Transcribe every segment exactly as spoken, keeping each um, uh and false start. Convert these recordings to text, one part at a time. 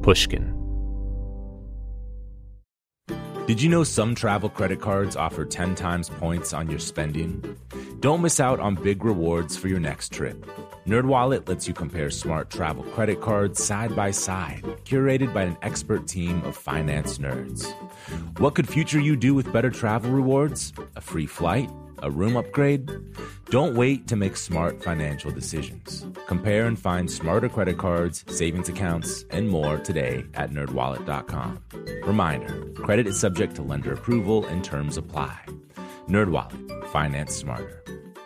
Pushkin. Did you know some travel credit cards offer ten times points on your spending? Don't miss out on big rewards for your next trip. NerdWallet lets you compare smart travel credit cards side by side, curated by an expert team of finance nerds. What could future you do with better travel rewards? A free flight? A room upgrade? Don't wait to make smart financial decisions. Compare and find smarter credit cards, savings accounts, and more today at nerd wallet dot com. Reminder, credit is subject to lender approval and terms apply. NerdWallet, finance smarter.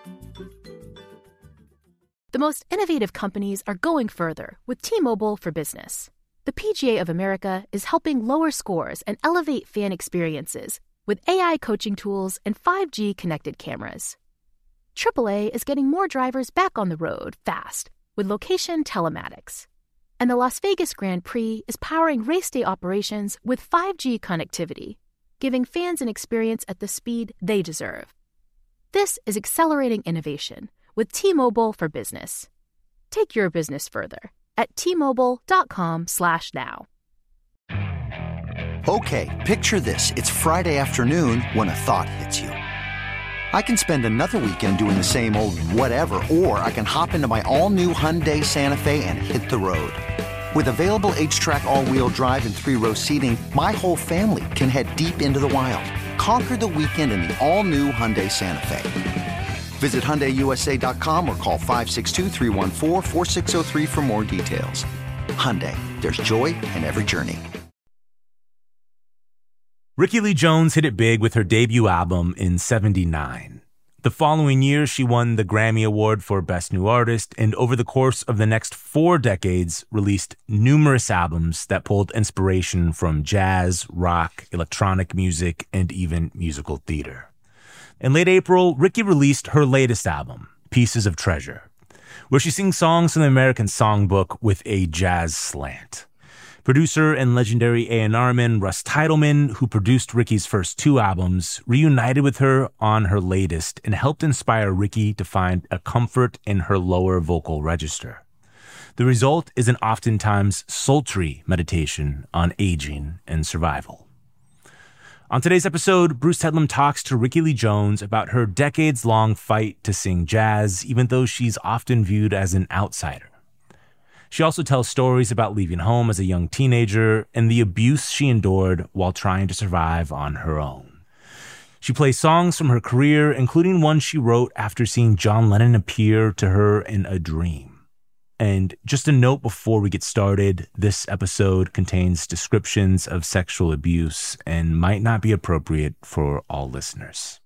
The most innovative companies are going further with T-Mobile for Business. The P G A of America is helping lower scores and elevate fan experiences with A I coaching tools and five G connected cameras. triple A is getting more drivers back on the road fast with location telematics. And the Las Vegas Grand Prix is powering race day operations with five G connectivity, giving fans an experience at the speed they deserve. This is accelerating innovation with T-Mobile for Business. Take your business further at T-Mobile.com slash now. Okay, picture this. It's Friday afternoon when a thought hits you. I can spend another weekend doing the same old whatever, or I can hop into my all-new Hyundai Santa Fe and hit the road. With available H-Track all-wheel drive and three-row seating, my whole family can head deep into the wild. Conquer the weekend in the all-new Hyundai Santa Fe. Visit Hyundai U S A dot com or call five six two, three one four, four six zero three for more details. Hyundai, there's joy in every journey. Rickie Lee Jones hit it big with her debut album in seventy-nine. The following year, she won the Grammy Award for Best New Artist, and over the course of the next four decades, released numerous albums that pulled inspiration from jazz, rock, electronic music, and even musical theater. In late April, Rickie released her latest album, Pieces of Treasure, where she sings songs from the American Songbook with a jazz slant. Producer and legendary A and R man Russ Titelman, who produced Rickie's first two albums, reunited with her on her latest and helped inspire Rickie to find a comfort in her lower vocal register. The result is an oftentimes sultry meditation on aging and survival. On today's episode, Bruce Headlam talks to Rickie Lee Jones about her decades-long fight to sing jazz, even though she's often viewed as an outsider. She also tells stories about leaving home as a young teenager and the abuse she endured while trying to survive on her own. She plays songs from her career, including one she wrote after seeing John Lennon appear to her in a dream. And just a note before we get started, this episode contains descriptions of sexual abuse and might not be appropriate for all listeners.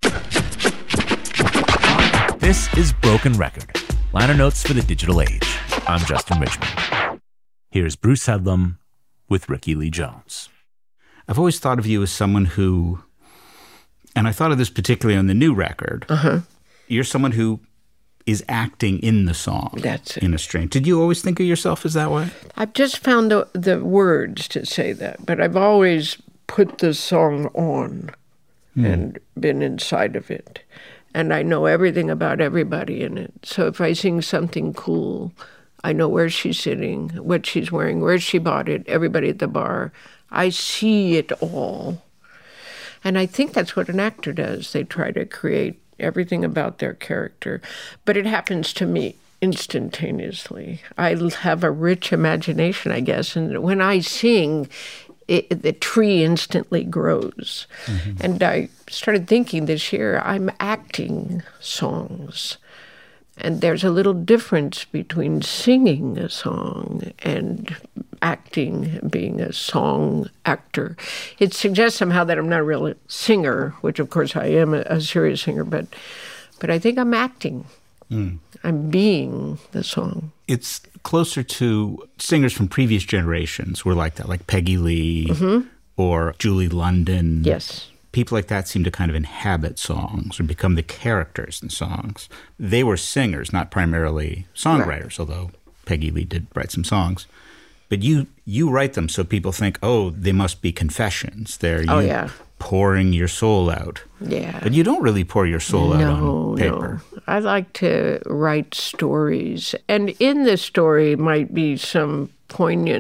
This is Broken Record, liner notes for the digital age. I'm Justin Richmond. Here's Bruce Headlam with Rickie Lee Jones. I've always thought of you as someone who, and I thought of this particularly on the new record, uh-huh. You're someone who is acting in the song. That's it. In a strain. Did you always think of yourself as that way? I've just found the, the words to say that, but I've always put the song on mm. and been inside of it. And I know everything about everybody in it. So if I sing something cool, I know where she's sitting, what she's wearing, where she bought it, everybody at the bar. I see it all. And I think that's what an actor does. They try to create everything about their character. But it happens to me instantaneously. I have a rich imagination, I guess. And when I sing, it, the tree instantly grows. Mm-hmm. And I started thinking this year, I'm acting songs. And there's a little difference between singing a song and acting, being a song actor. It suggests somehow that I'm not a real singer, which of course I am a, a serious singer, but but I think I'm acting. Mm. I'm being the song. It's closer to singers from previous generations were like that, like Peggy Lee mm-hmm. or Julie London. Yes. People like that seem to kind of inhabit songs or become the characters in songs. They were singers, not primarily songwriters, right. Although Peggy Lee did write some songs. But you you write them so people think, oh, they must be confessions. They're you oh, yeah. pouring your soul out. Yeah. But you don't really pour your soul no, out on paper. No. I like to write stories. And in the story might be some poignant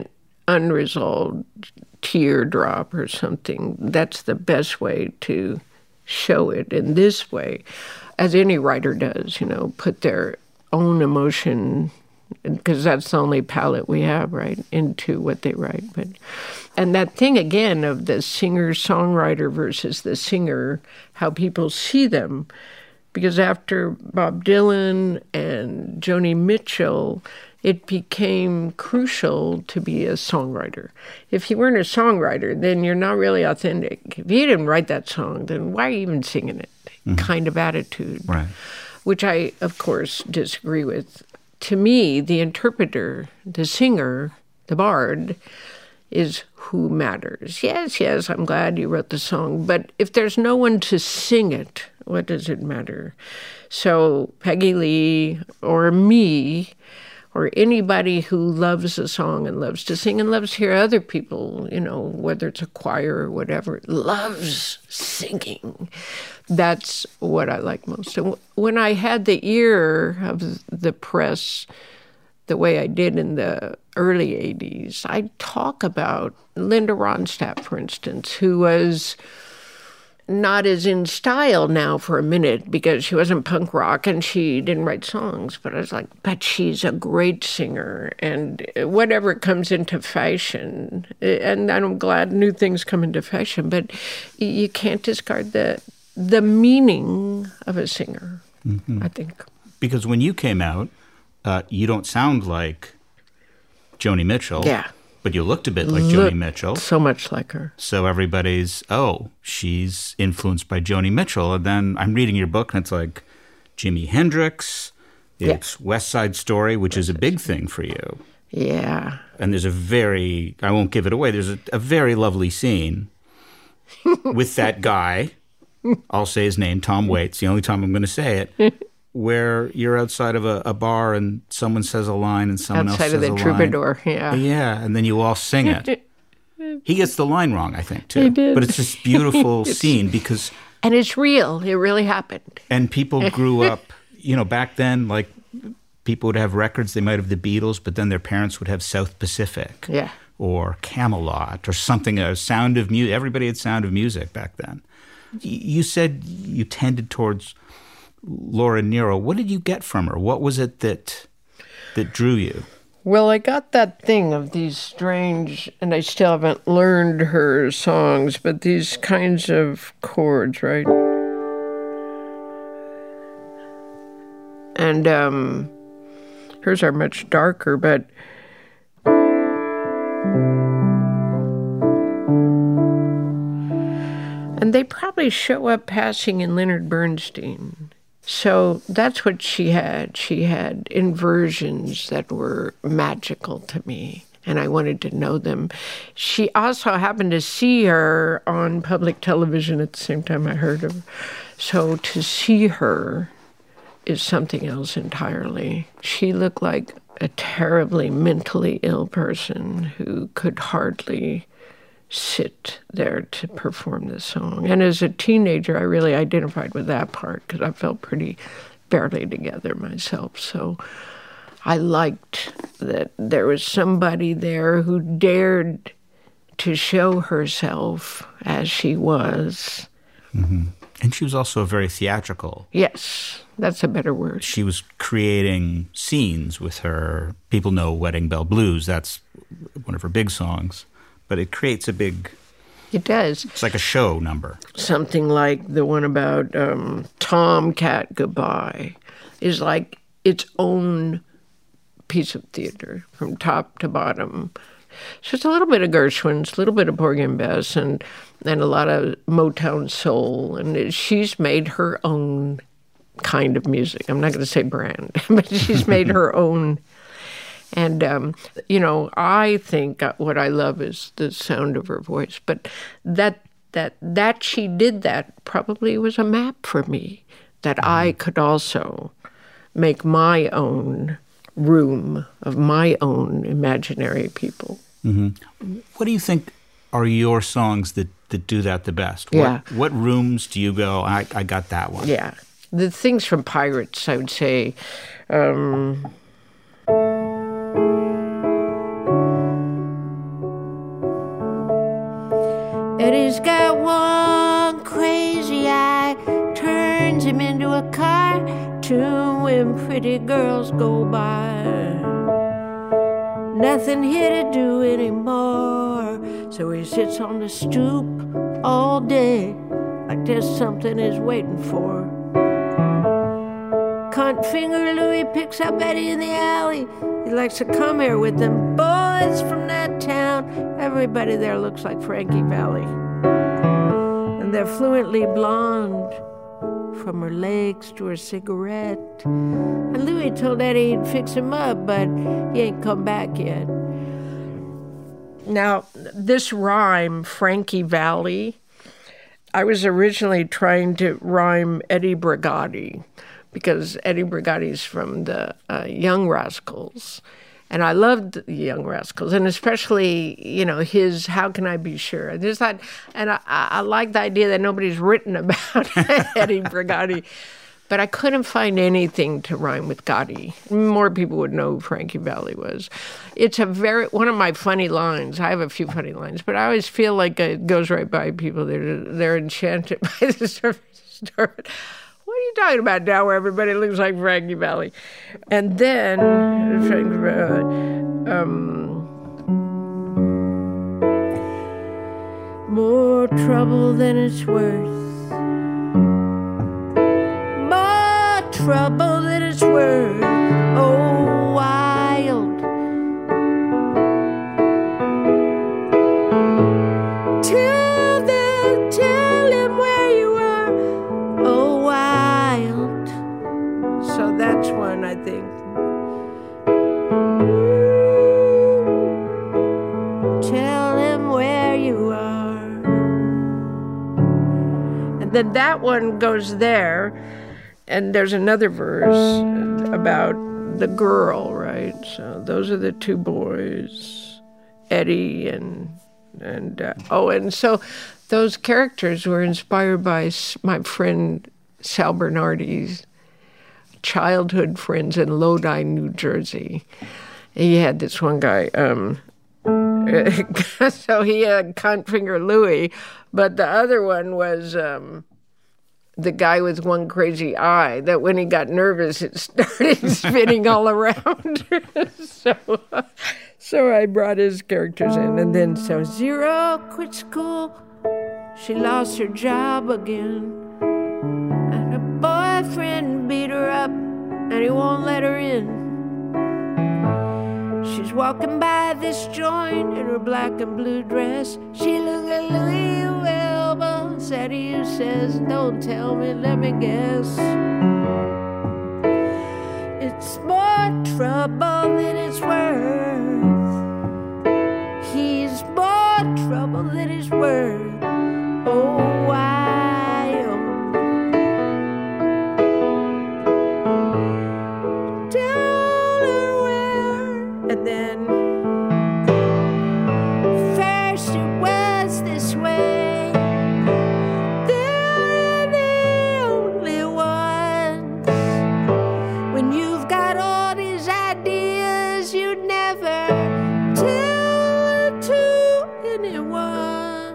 unresolved teardrop or something. That's the best way to show it in this way, as any writer does, you know, put their own emotion, because that's the only palette we have, right, into what they write. But and that thing, again, of the singer-songwriter versus the singer, how people see them, because after Bob Dylan and Joni Mitchell, it became crucial to be a songwriter. If you weren't a songwriter, then you're not really authentic. If you didn't write that song, then why are you even singing it? Mm-hmm. Kind of attitude. Right. Which I, of course, disagree with. To me, the interpreter, the singer, the bard, is who matters. Yes, yes, I'm glad you wrote the song, but if there's no one to sing it, what does it matter? So Peggy Lee or me or anybody who loves a song and loves to sing and loves to hear other people, you know, whether it's a choir or whatever, loves singing. That's what I like most. And when I had the ear of the press the way I did in the early eighties, I'd talk about Linda Ronstadt, for instance, who was not as in style now for a minute because she wasn't punk rock and she didn't write songs. But I was like, but she's a great singer. And whatever comes into fashion, and I'm glad new things come into fashion, but you can't discard the the meaning of a singer, mm-hmm. I think. Because when you came out, uh, you don't sound like Joni Mitchell. Yeah. But you looked a bit like Look Joni Mitchell. So much like her. So everybody's, oh, she's influenced by Joni Mitchell. And then I'm reading your book, and it's like Jimi Hendrix. It's yeah. West Side Story, which West is a big thing for you. Yeah. And there's a very, I won't give it away, there's a, a very lovely scene with that guy. I'll say his name, Tom Waits, the only time I'm going to say it, where you're outside of a, a bar and someone says a line and someone outside else says a line. Outside of the troubadour, yeah. Yeah, and then you all sing it. He gets the line wrong, I think, too. He did. But it's this beautiful scene because... And it's real. It really happened. And people grew up, you know, back then, like, people would have records. They might have the Beatles, but then their parents would have South Pacific. Yeah. Or Camelot or something, a Sound of Music. Everybody had Sound of Music back then. You said you tended towards Laura Nyro. What did you get from her? What was it that that drew you? Well, I got that thing of these strange, and I still haven't learned her songs, but these kinds of chords, right? And um, hers are much darker, but... And they probably show up passing in Leonard Bernstein. So that's what she had. She had inversions that were magical to me, and I wanted to know them. She also happened to see her on public television at the same time I heard of her. So to see her is something else entirely. She looked like a terribly mentally ill person who could hardly sit there to perform this song. And as a teenager, I really identified with that part because I felt pretty barely together myself. So I liked that there was somebody there who dared to show herself as she was. Mm-hmm. And she was also very theatrical. Yes, that's a better word. She was creating scenes with her. People know Wedding Bell Blues. That's one of her big songs. But it creates a big... It does. It's like a show number. Something like the one about um, Tomcat Goodbye is like its own piece of theater from top to bottom. So it's a little bit of Gershwin's, a little bit of Porgy and Bess, and, and a lot of Motown soul. And she's made her own kind of music. I'm not going to say brand, but she's made her own. And, um, you know, I think what I love is the sound of her voice. But that that that she did that probably was a map for me, that mm-hmm. I could also make my own room of my own imaginary people. Mm-hmm. What do you think are your songs that, that do that the best? What, yeah. what rooms do you go, I, I got that one? Yeah. The things from Pirates, I would say... Um, Eddie's got one crazy eye, turns him into a cartoon when pretty girls go by. Nothing here to do anymore, so he sits on the stoop all day like there's something he's waiting for. Cunt finger Louie picks up Eddie in the alley. He likes to come here with them boys from that town. Everybody there looks like Frankie Valli. And they're fluently blonde from her legs to her cigarette. And Louie told Eddie he'd fix him up, but he ain't come back yet. Now, this rhyme, Frankie Valli, I was originally trying to rhyme Eddie Brigati, because Eddie Brigati's from the uh, Young Rascals. And I loved the Young Rascals, and especially, you know, his How Can I Be Sure? I just thought, and I, I like the idea that nobody's written about Eddie Brigati, but I couldn't find anything to rhyme with Gotti. More people would know who Frankie Valli was. It's a very, one of my funny lines. I have a few funny lines, but I always feel like it goes right by people. They're, they're enchanted by the story. What are you talking about now where everybody looks like Frankie Valli? And then, um, more trouble than it's worth. More trouble than it's worth. Oh, wild. Tell them, tell him where you are. Oh, wild. So that's one, I think. Tell him where you are. And then that one goes there, and there's another verse about the girl, right? So those are the two boys, Eddie and, and uh, oh, and so those characters were inspired by my friend Sal Bernardi's childhood friends in Lodi, New Jersey. He had this one guy, um, so he had Cunt Finger Louie, but the other one was um, the guy with one crazy eye that when he got nervous, it started spinning all around. so, so I brought his characters in. And then, so Zero quit school. She lost her job again. And her boyfriend beat her up, and he won't let her in. She's walking by this joint in her black and blue dress. She looked at Louis Wilbur, said he says, don't tell me, let me guess. It's more trouble than it's worth. He's more trouble than it's worth. Oh, wild. Tell her where. And then first it was this way. They're the only ones. When you've got all these ideas, you'd never tell to anyone.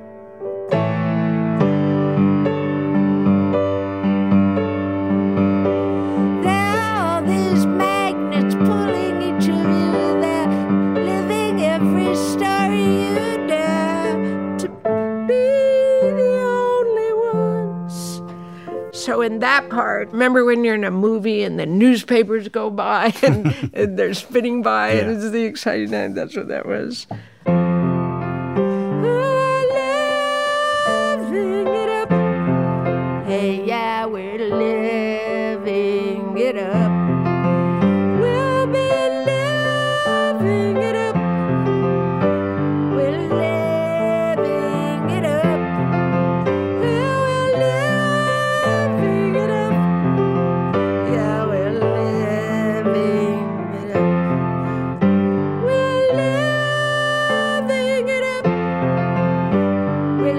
There are all these magnets pulling each of you. They're living every story you dare to be the only ones. So in that part, remember when you're in a movie and the newspapers go by and, and they're spinning by, Yeah. and it's the exciting end. That's what that was. Living it up. Hey, yeah, we're living it up. We'll be living it up. We're living it up. Yeah, we're living it up. Yeah, we're living it up. We're living it up. We're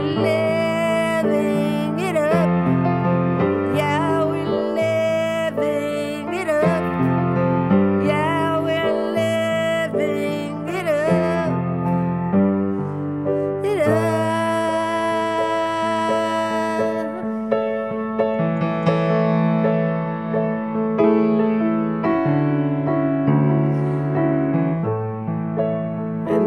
living it up. Yeah, we're living it up.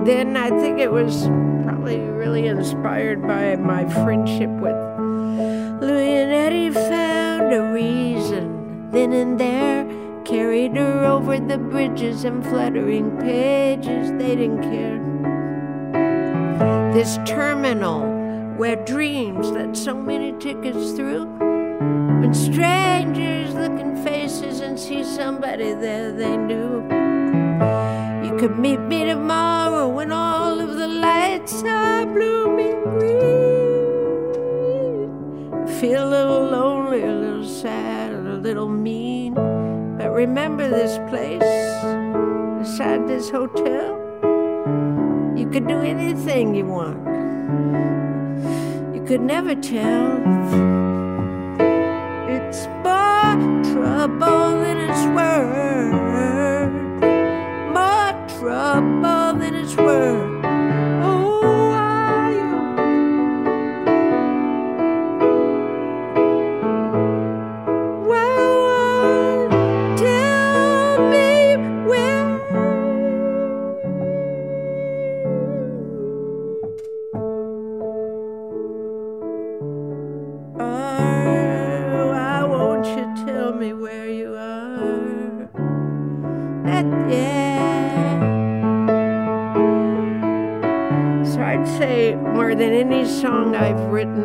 then I think it was probably really inspired by my friendship with Louis and Eddie. Found a reason then and there, carried her over the bridges and fluttering pages, they didn't care. This terminal where dreams let so many tickets through, when strangers look in faces and see somebody there they knew. You could meet me tomorrow when all of the lights are blooming green. Feel a little lonely, a little sad, a little mean. But remember this place, beside this hotel, you could do anything you want. You could never tell. It's more trouble than it's worth. More trouble than it's worth. Oh, are you? Well, tell me where. Oh, why won't you tell me where you are? That, yeah. So I'd say more than any song I've written,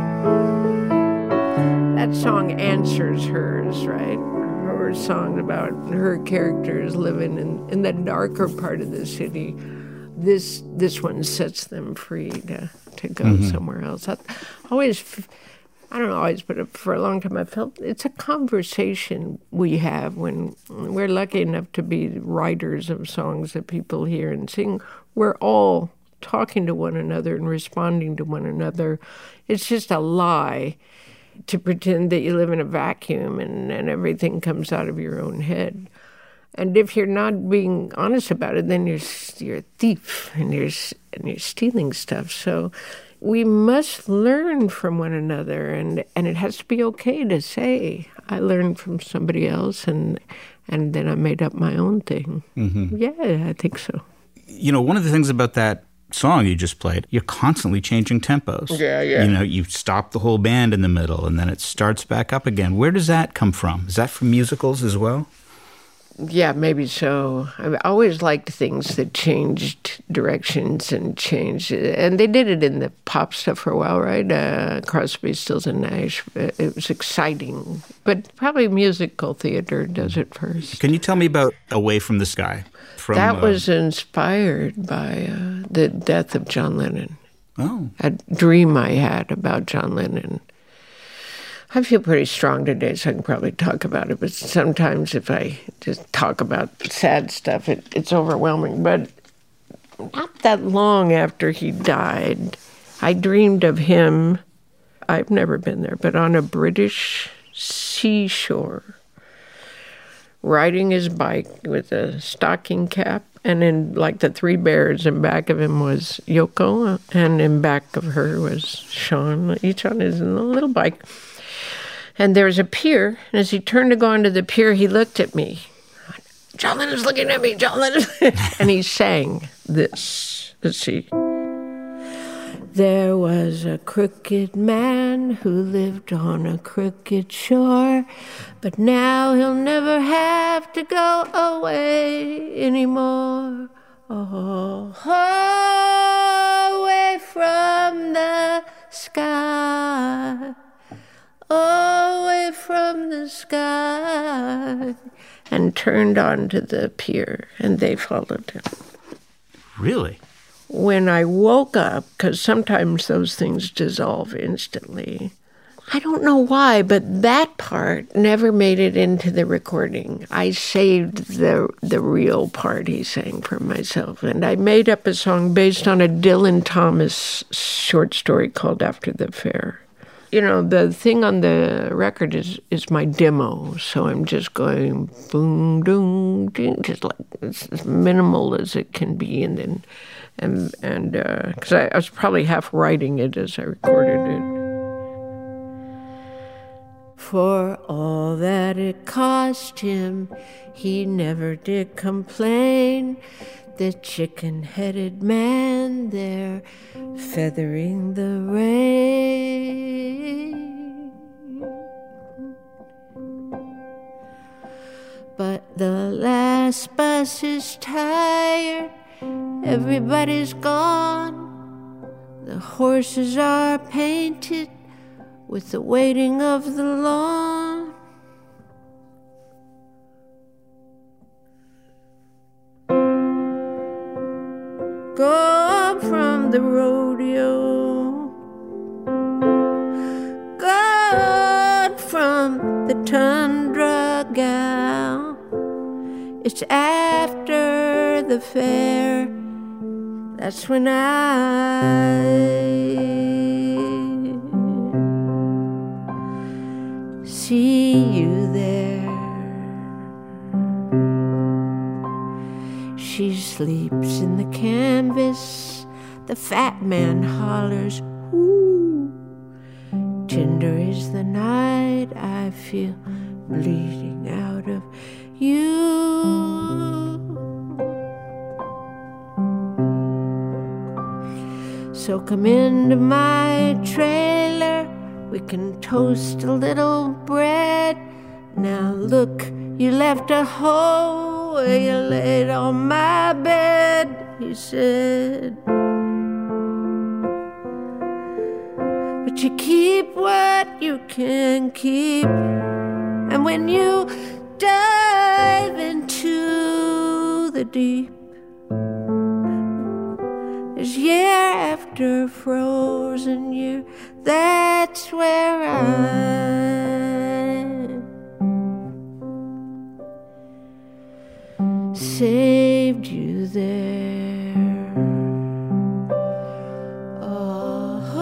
that song answers hers, right? Her song about her characters living in, in the darker part of the city. This this one sets them free to, to go mm-hmm. somewhere else. I always, I don't know always, but for a long time I felt it's a conversation we have when we're lucky enough to be writers of songs that people hear and sing. We're all talking to one another and responding to one another. It's just a lie to pretend that you live in a vacuum and, and everything comes out of your own head. And if you're not being honest about it, then you're you're a thief and you're and you're stealing stuff. So we must learn from one another, and, and it has to be okay to say, I learned from somebody else, and and then I made up my own thing. Mm-hmm. Yeah, I think so. You know, one of the things about that song you just played, you're constantly changing tempos. Yeah, yeah. You know, you stop the whole band in the middle, and then it starts back up again. Where does that come from? Is that from musicals as well? Yeah, maybe so. I've always liked things that changed directions and changed. And they did it in the pop stuff for a while, right? Uh, Crosby, Stills, and Nash. It was exciting. But probably musical theater does it first. Can you tell me about Away from the Sky? From, that uh, was inspired by uh, the death of John Lennon. Oh. A dream I had about John Lennon. I feel pretty strong today, so I can probably talk about it. But sometimes if I just talk about sad stuff, it, it's overwhelming. But not that long after he died, I dreamed of him. I've never been there, but on a British seashore, riding his bike with a stocking cap. And in like the three bears, in back of him was Yoko, and in back of her was Sean, each on his little bike. And there was a pier, and as he turned to go onto the pier, he looked at me. John Lennon's looking at me, John Lennon. And he sang this. Let's see. There was a crooked man who lived on a crooked shore, but now he'll never have to go away anymore. Oh, away from the sky. Away from the sky, and turned onto the pier, and they followed him. Really? When I woke up, because sometimes those things dissolve instantly, I don't know why, but that part never made it into the recording. I saved the the real part he sang for myself, and I made up a song based on a Dylan Thomas short story called After the Fair. You know, the thing on the record is, is my demo, so I'm just going boom, doom, ding, just like it's as minimal as it can be, and then, and and because uh, I, I was probably half writing it as I recorded it. For all that it cost him, he never did complain. The chicken-headed man there, feathering the rain. But the last bus is tired, everybody's gone. The horses are painted with the waiting of the lawn. Go up from the rodeo, go up from the tundra gal. It's after the fair, that's when I see you there. She sleeps in the canvas, the fat man hollers, ooh. Tender is the night, I feel bleeding out of you. So come into my trailer, we can toast a little bread. Now look, you left a hole where you laid on my bed, he said. But you keep what you can keep, and when you dive into the deep, there's year after frozen year, that's where I saved you there. Oh,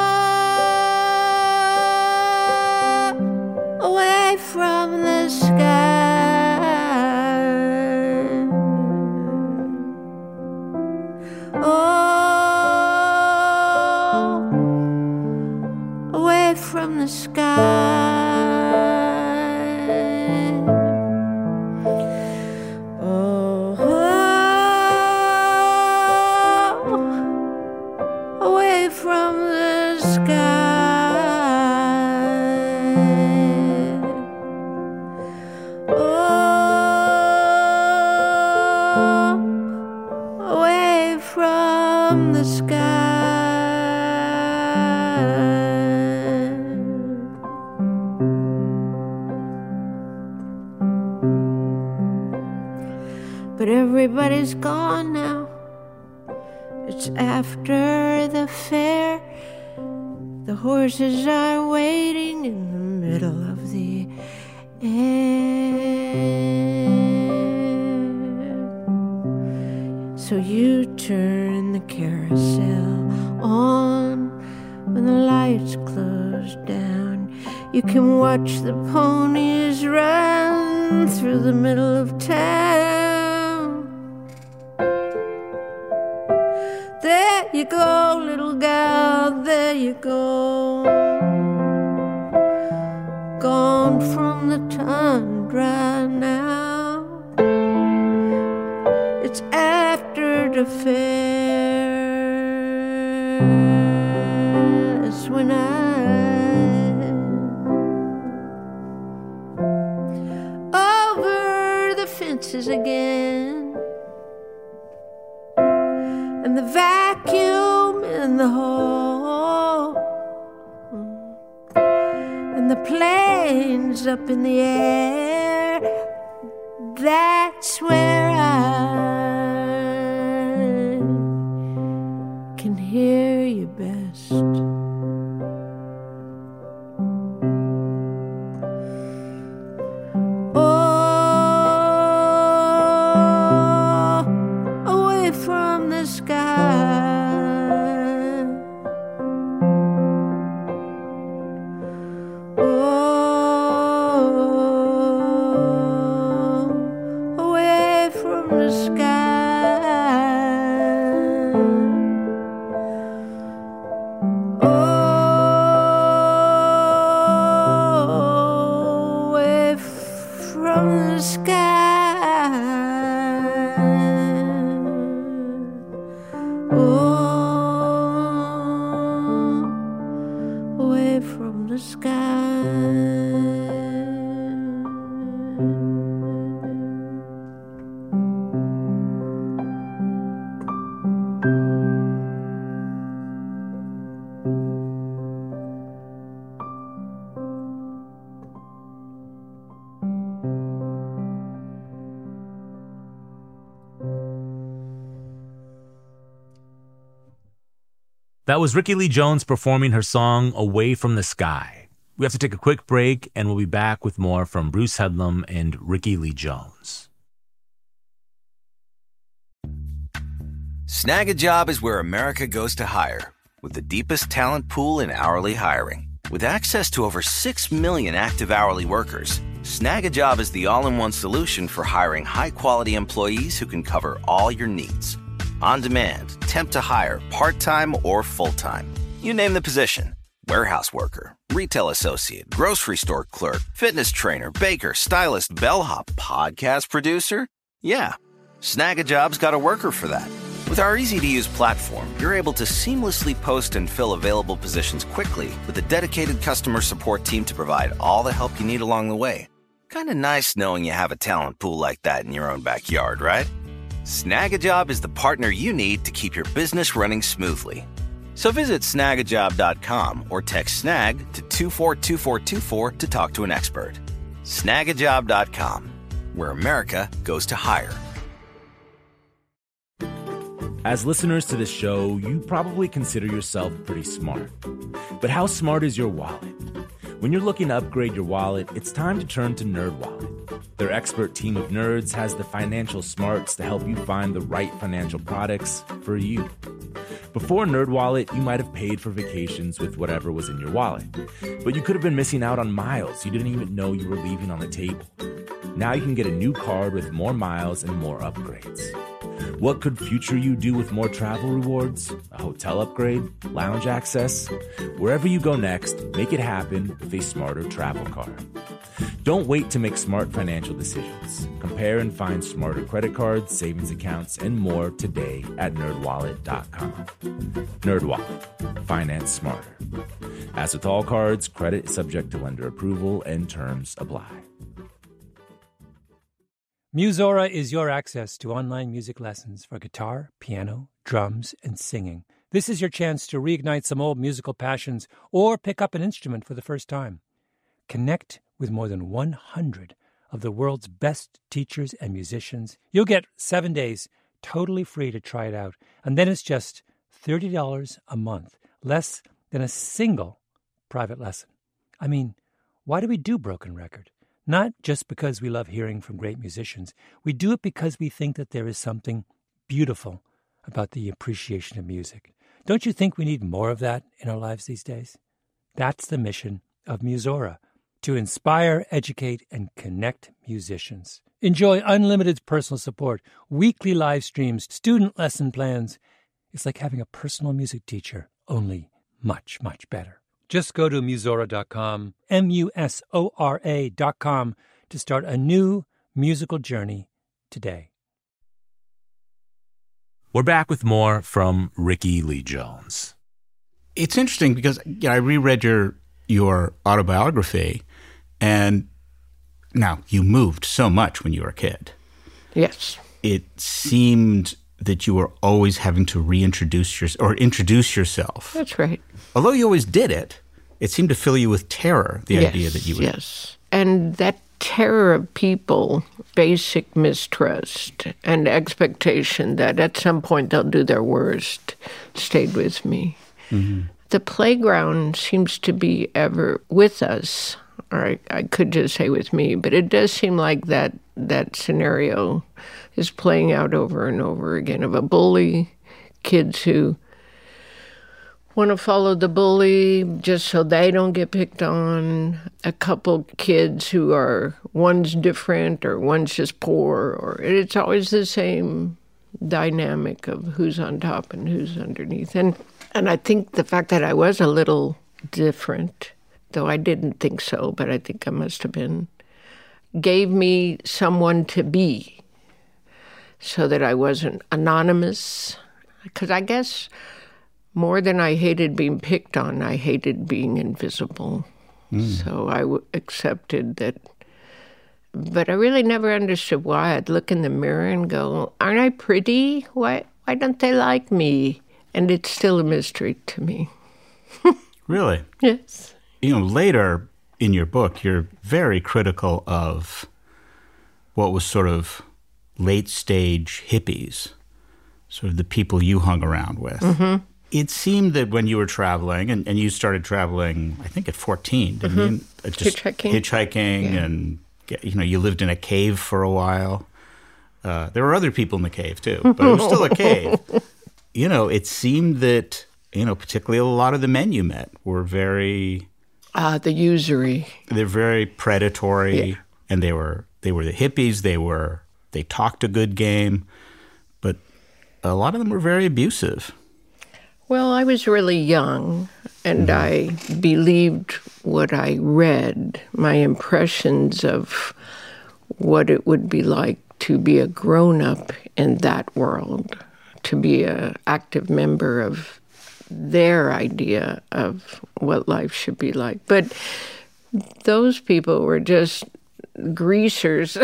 away from the sky. Oh, away from the sky. But everybody's gone now. It's after the fair. The horses are waiting in the middle of the air. So you turn the carousel on when the lights close down. You can watch the ponies run through the middle of town. There you go, little gal, there you go. Gone from the tundra now. It's after the fair. That's when I over the fences again. And the vacuum in the hall, and the planes up in the air, that's where I can hear you best. from the sky. Oh, away from the sky. That was Rickie Lee Jones performing her song, Away from the Sky. We have to take a quick break, and we'll be back with more from Bruce Headlam and Rickie Lee Jones. Snag a Job is where America goes to hire, with the deepest talent pool in hourly hiring. With access to over six million active hourly workers, Snag a Job is the all-in-one solution for hiring high-quality employees who can cover all your needs. On demand, temp to hire, part-time or full-time. You name the position. Warehouse worker, retail associate, grocery store clerk, fitness trainer, baker, stylist, bellhop, podcast producer. Yeah, Snag a Job's got a worker for that. With our easy-to-use platform, you're able to seamlessly post and fill available positions quickly with a dedicated customer support team to provide all the help you need along the way. Kind of nice knowing you have a talent pool like that in your own backyard, right? Snag a Job is the partner you need to keep your business running smoothly. So visit snag a job dot com or text SNAG to two four two four two four to talk to an expert. snag a job dot com, where America goes to hire. As listeners to this show, you probably consider yourself pretty smart. But how smart is your wallet? When you're looking to upgrade your wallet, it's time to turn to NerdWallet. Their expert team of nerds has the financial smarts to help you find the right financial products for you. Before NerdWallet, you might have paid for vacations with whatever was in your wallet. But you could have been missing out on miles you didn't even know you were leaving on the table. Now you can get a new card with more miles and more upgrades. What could future you do with more travel rewards? A hotel upgrade? Lounge access? Wherever you go next, make it happen with a smarter travel card. Don't wait to make smart financial decisions. Compare and find smarter credit cards, savings accounts, and more today at nerd wallet dot com. NerdWallet. Finance smarter. As with all cards, credit is subject to lender approval and terms apply. Musora is your access to online music lessons for guitar, piano, drums, and singing. This is your chance to reignite some old musical passions or pick up an instrument for the first time. Connect with more than one hundred of the world's best teachers and musicians. You'll get seven days totally free to try it out, and then it's just thirty dollars a month, less than a single private lesson. I mean, why do we do Broken Record? Not just because we love hearing from great musicians. We do it because we think that there is something beautiful about the appreciation of music. Don't you think we need more of that in our lives these days? That's the mission of Musora, to inspire, educate, and connect musicians. Enjoy unlimited personal support, weekly live streams, student lesson plans. It's like having a personal music teacher, only much, much better. Just go to musora dot com, M U S O R A dot com, to start a new musical journey today. We're back with more from Rickie Lee Jones. It's interesting because you know, I reread your your autobiography, and now you moved so much when you were a kid. Yes. It seemed that you were always having to reintroduce your, or introduce yourself. That's right. Although you always did it, it seemed to fill you with terror, the yes, idea that you would... Yes, and that terror of people, basic mistrust and expectation that at some point they'll do their worst, stayed with me. Mm-hmm. The playground seems to be ever with us, or I, I could just say with me, but it does seem like that that scenario is playing out over and over again of a bully, kids who want to follow the bully just so they don't get picked on, a couple kids who are, one's different or one's just poor, or it's always the same dynamic of who's on top and who's underneath. And and I think the fact that I was a little different, though I didn't think so, but I think I must have been, gave me someone to be so that I wasn't anonymous. Because I guess more than I hated being picked on, I hated being invisible. Mm. So I w- accepted that. But I really never understood why. I'd look in the mirror and go, aren't I pretty? Why, why don't they like me? And it's still a mystery to me. Really? Yes. You know, later in your book, you're very critical of what was sort of late-stage hippies, sort of the people you hung around with. Mm-hmm. It seemed that when you were traveling, and, and you started traveling, I think at fourteen, didn't mm-hmm. you? Uh, just hitchhiking. Hitchhiking, yeah. and, you know, you lived in a cave for a while. Uh, there were other people in the cave, too, but it was still a cave. You know, it seemed that, you know, particularly a lot of the men you met were very... Ah, uh, the usury. They're very predatory, yeah. and they were they were the hippies. They were they talked a good game, but a lot of them were very abusive. Well, I was really young, and mm-hmm. I believed what I read, my impressions of what it would be like to be a grown-up in that world, to be an active member of their idea of what life should be like. But those people were just greasers,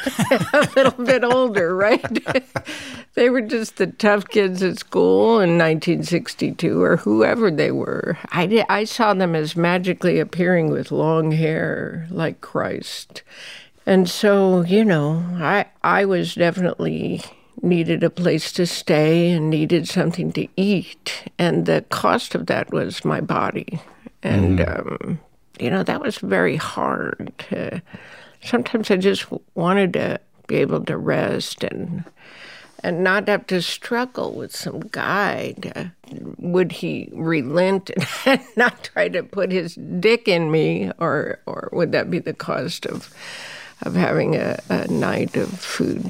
a little bit older, right? They were just the tough kids at school in nineteen sixty-two, or whoever they were. I, did, I saw them as magically appearing with long hair, like Christ. And so, you know, I I was definitely needed a place to stay and needed something to eat. And the cost of that was my body. And, mm. um, you know, that was very hard. To, sometimes I just wanted to be able to rest and and not have to struggle with some guy. To, would he relent and not try to put his dick in me? Or, or would that be the cost of, of having a, a night of food?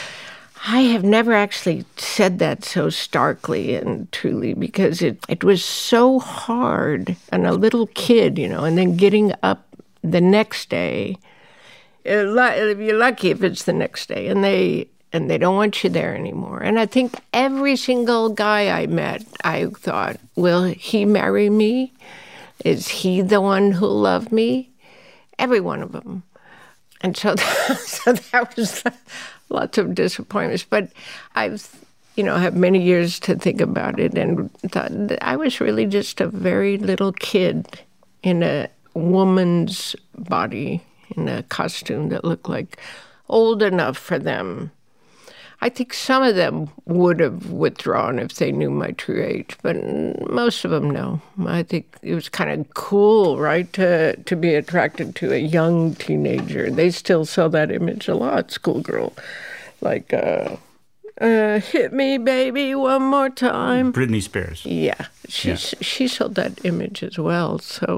I have never actually said that so starkly and truly because it, it was so hard. And a little kid, you know, and then getting up the next day. You're lucky if it's the next day, and they and they don't want you there anymore. And I think every single guy I met, I thought, will he marry me? Is he the one who'll love me? Every one of them. And so that, so that was lots of disappointments. But I've, you know, had many years to think about it and thought that I was really just a very little kid in a woman's body, in a costume that looked like old enough for them. I think some of them would have withdrawn if they knew my true age, but most of them, no. I think it was kind of cool, right, to to be attracted to a young teenager. They still sell that image a lot, schoolgirl. Like, uh, uh, hit me, baby, one more time. Britney Spears. Yeah, she's, yeah. she sold that image as well. So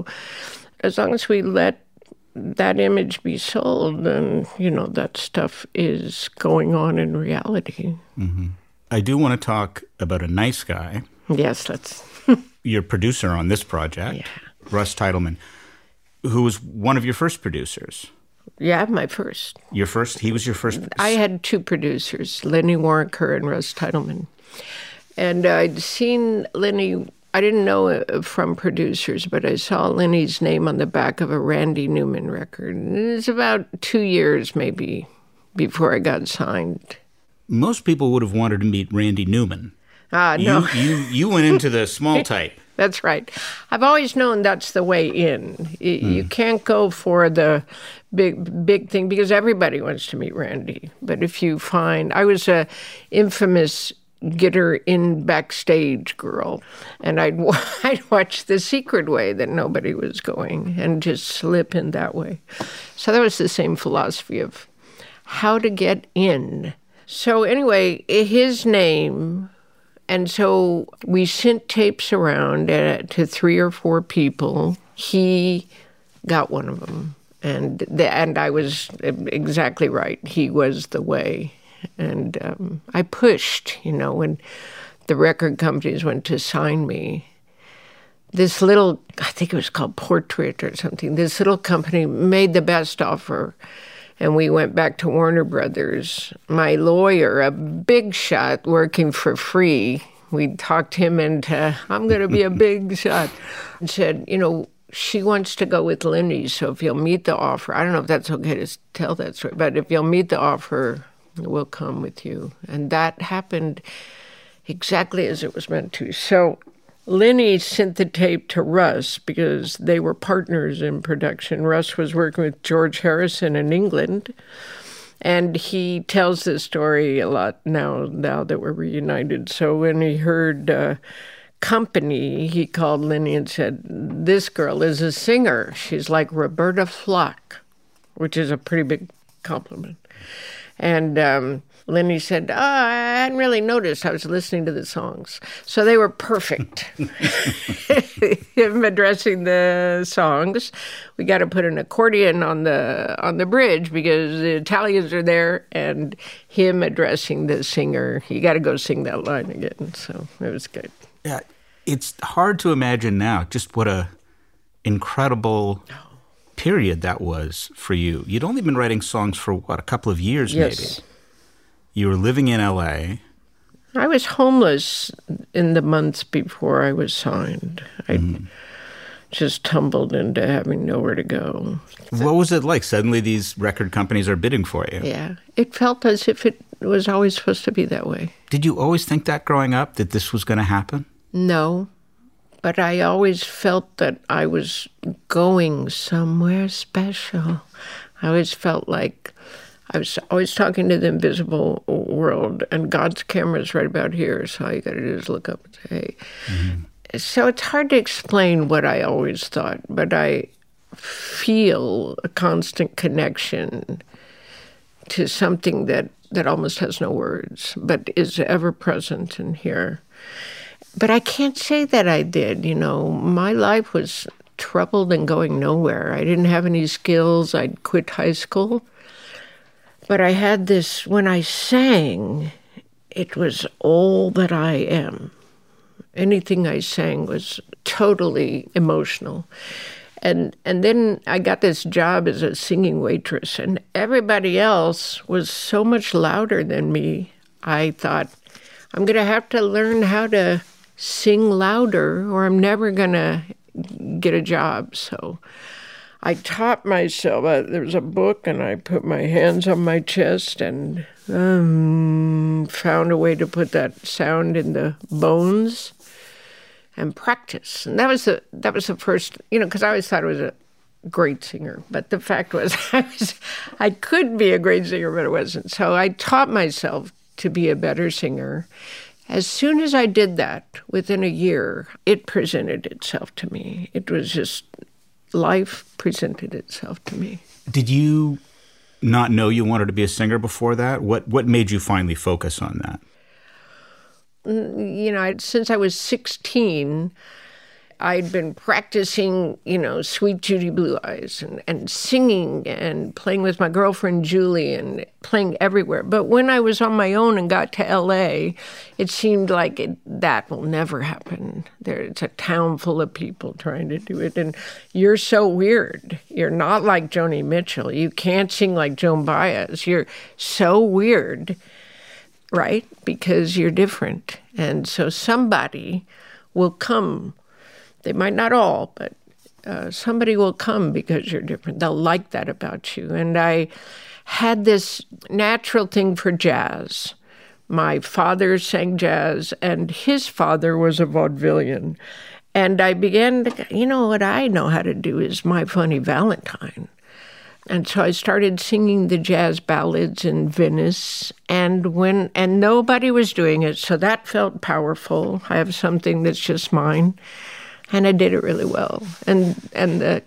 as long as we let that image be sold, then, you know, that stuff is going on in reality. Mm-hmm. I do want to talk about a nice guy. Yes, let's. Your producer on this project, yeah. Russ Titelman, who was one of your first producers. Yeah, my first. Your first? He was your first? I had two producers, Lenny Waronker and Russ Titelman. And I'd seen Lenny... I didn't know it from producers, but I saw Lenny's name on the back of a Randy Newman record. And it was about two years, maybe, before I got signed. Most people would have wanted to meet Randy Newman. Ah, no. You, you, you went into the small type. That's right. I've always known that's the way in. You, mm. you can't go for the big big thing because everybody wants to meet Randy. But if you find... I was a infamous... get her in backstage girl. And I'd, I'd watch The Secret Way that nobody was going and just slip in that way. So that was the same philosophy of how to get in. So anyway, his name, and so we sent tapes around uh, to three or four people. He got one of them. And, the, and I was exactly right. He was the way. And um, I pushed, you know, when the record companies went to sign me. This little, I think it was called Portrait or something, this little company made the best offer. And we went back to Warner Brothers. My lawyer, a big shot working for free, we talked him into, I'm going to be a big shot, and said, you know, she wants to go with Lenny, so if you'll meet the offer, I don't know if that's okay to tell that story, but if you'll meet the offer, we'll come with you. And that happened exactly as it was meant to. So Lenny sent the tape to Russ because they were partners in production. Russ was working with George Harrison in England, and he tells this story a lot now, now that we're reunited. So when he heard uh, Company, he called Lenny and said, this girl is a singer. She's like Roberta Flack, which is a pretty big compliment. And um, Lenny said, oh, I hadn't really noticed. I was listening to the songs. So they were perfect. Him addressing the songs. We got to put an accordion on the on the bridge because the Italians are there, and him addressing the singer. You got to go sing that line again. So it was good. Yeah, it's hard to imagine now just what a incredible period that was for you. You'd only been writing songs for, what, a couple of years, yes. maybe? You were living in L A. I was homeless in the months before I was signed. I mm-hmm. just tumbled into having nowhere to go. What was it like? Suddenly these record companies are bidding for you. Yeah. It felt as if it was always supposed to be that way. Did you always think that growing up, that this was going to happen? No. But I always felt that I was going somewhere special. I always felt like I was always talking to the invisible world, and God's camera's right about here, so all you got to do is look up and say, hey. Mm-hmm. So it's hard to explain what I always thought, but I feel a constant connection to something that, that almost has no words, but is ever present in here. But I can't say that I did, you know. My life was troubled and going nowhere. I didn't have any skills. I'd quit high school. But I had this, when I sang, it was all that I am. Anything I sang was totally emotional. And and then I got this job as a singing waitress, and everybody else was so much louder than me. I thought, I'm going to have to learn how to sing louder or I'm never going to get a job. So I taught myself. Uh, there was a book, and I put my hands on my chest and um, found a way to put that sound in the bones and practice. And that was the that was the first, you know, because I always thought I was a great singer. But the fact was, I was I could be a great singer, but I wasn't. So I taught myself to be a better singer. As soon as I did that, within a year, it presented itself to me. It was just, life presented itself to me. Did you not know you wanted to be a singer before that? What what made you finally focus on that? You know, I, since I was sixteen, I'd been practicing, you know, Sweet Judy Blue Eyes and, and singing and playing with my girlfriend Julie and playing everywhere. But when I was on my own and got to L A, it seemed like it, that will never happen. There, it's a town full of people trying to do it. And you're so weird. You're not like Joni Mitchell. You can't sing like Joan Baez. You're so weird, right? Because you're different. And so somebody will come. They might not all, but uh, somebody will come because you're different. They'll like that about you. And I had this natural thing for jazz. My father sang jazz, and his father was a vaudevillian. And I began to, you know, what I know how to do is My Funny Valentine. And so I started singing the jazz ballads in Venice, and when and nobody was doing it, so that felt powerful. I have something that's just mine. And I did it really well. And and the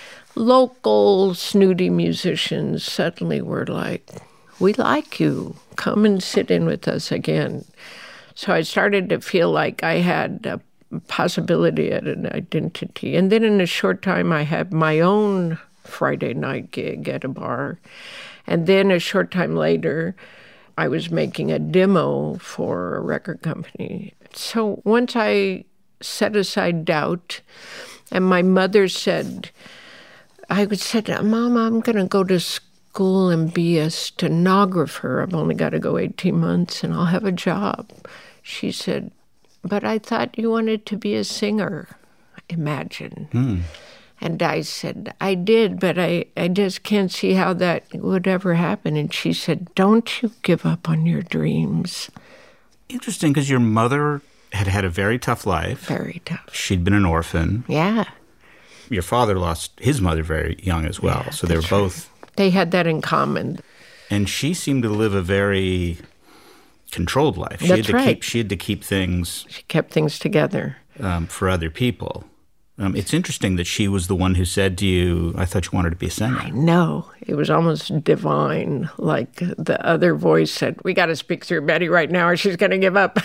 local snooty musicians suddenly were like, we like you. Come and sit in with us again. So I started to feel like I had a possibility at an identity. And then in a short time, I had my own Friday night gig at a bar. And then a short time later, I was making a demo for a record company. So once I set aside doubt, and my mother said, I said, Mom, I'm going to go to school and be a stenographer. I've only got to go eighteen months and I'll have a job. She said, but I thought you wanted to be a singer. Imagine. Mm. And I said, I did, but I, I just can't see how that would ever happen. And she said, don't you give up on your dreams. Interesting, because your mother had had a very tough life. Very tough. She'd been an orphan. Yeah. Your father lost his mother very young as well, yeah, so they were both... Right. They had that in common. And she seemed to live a very controlled life. She That's had to right. Keep, she had to keep things... She kept things together. Um, for other people. Um, it's interesting that she was the one who said to you, I thought you wanted to be a singer. I know. It was almost divine. Like the other voice said, we got to speak through Betty right now or she's going to give up.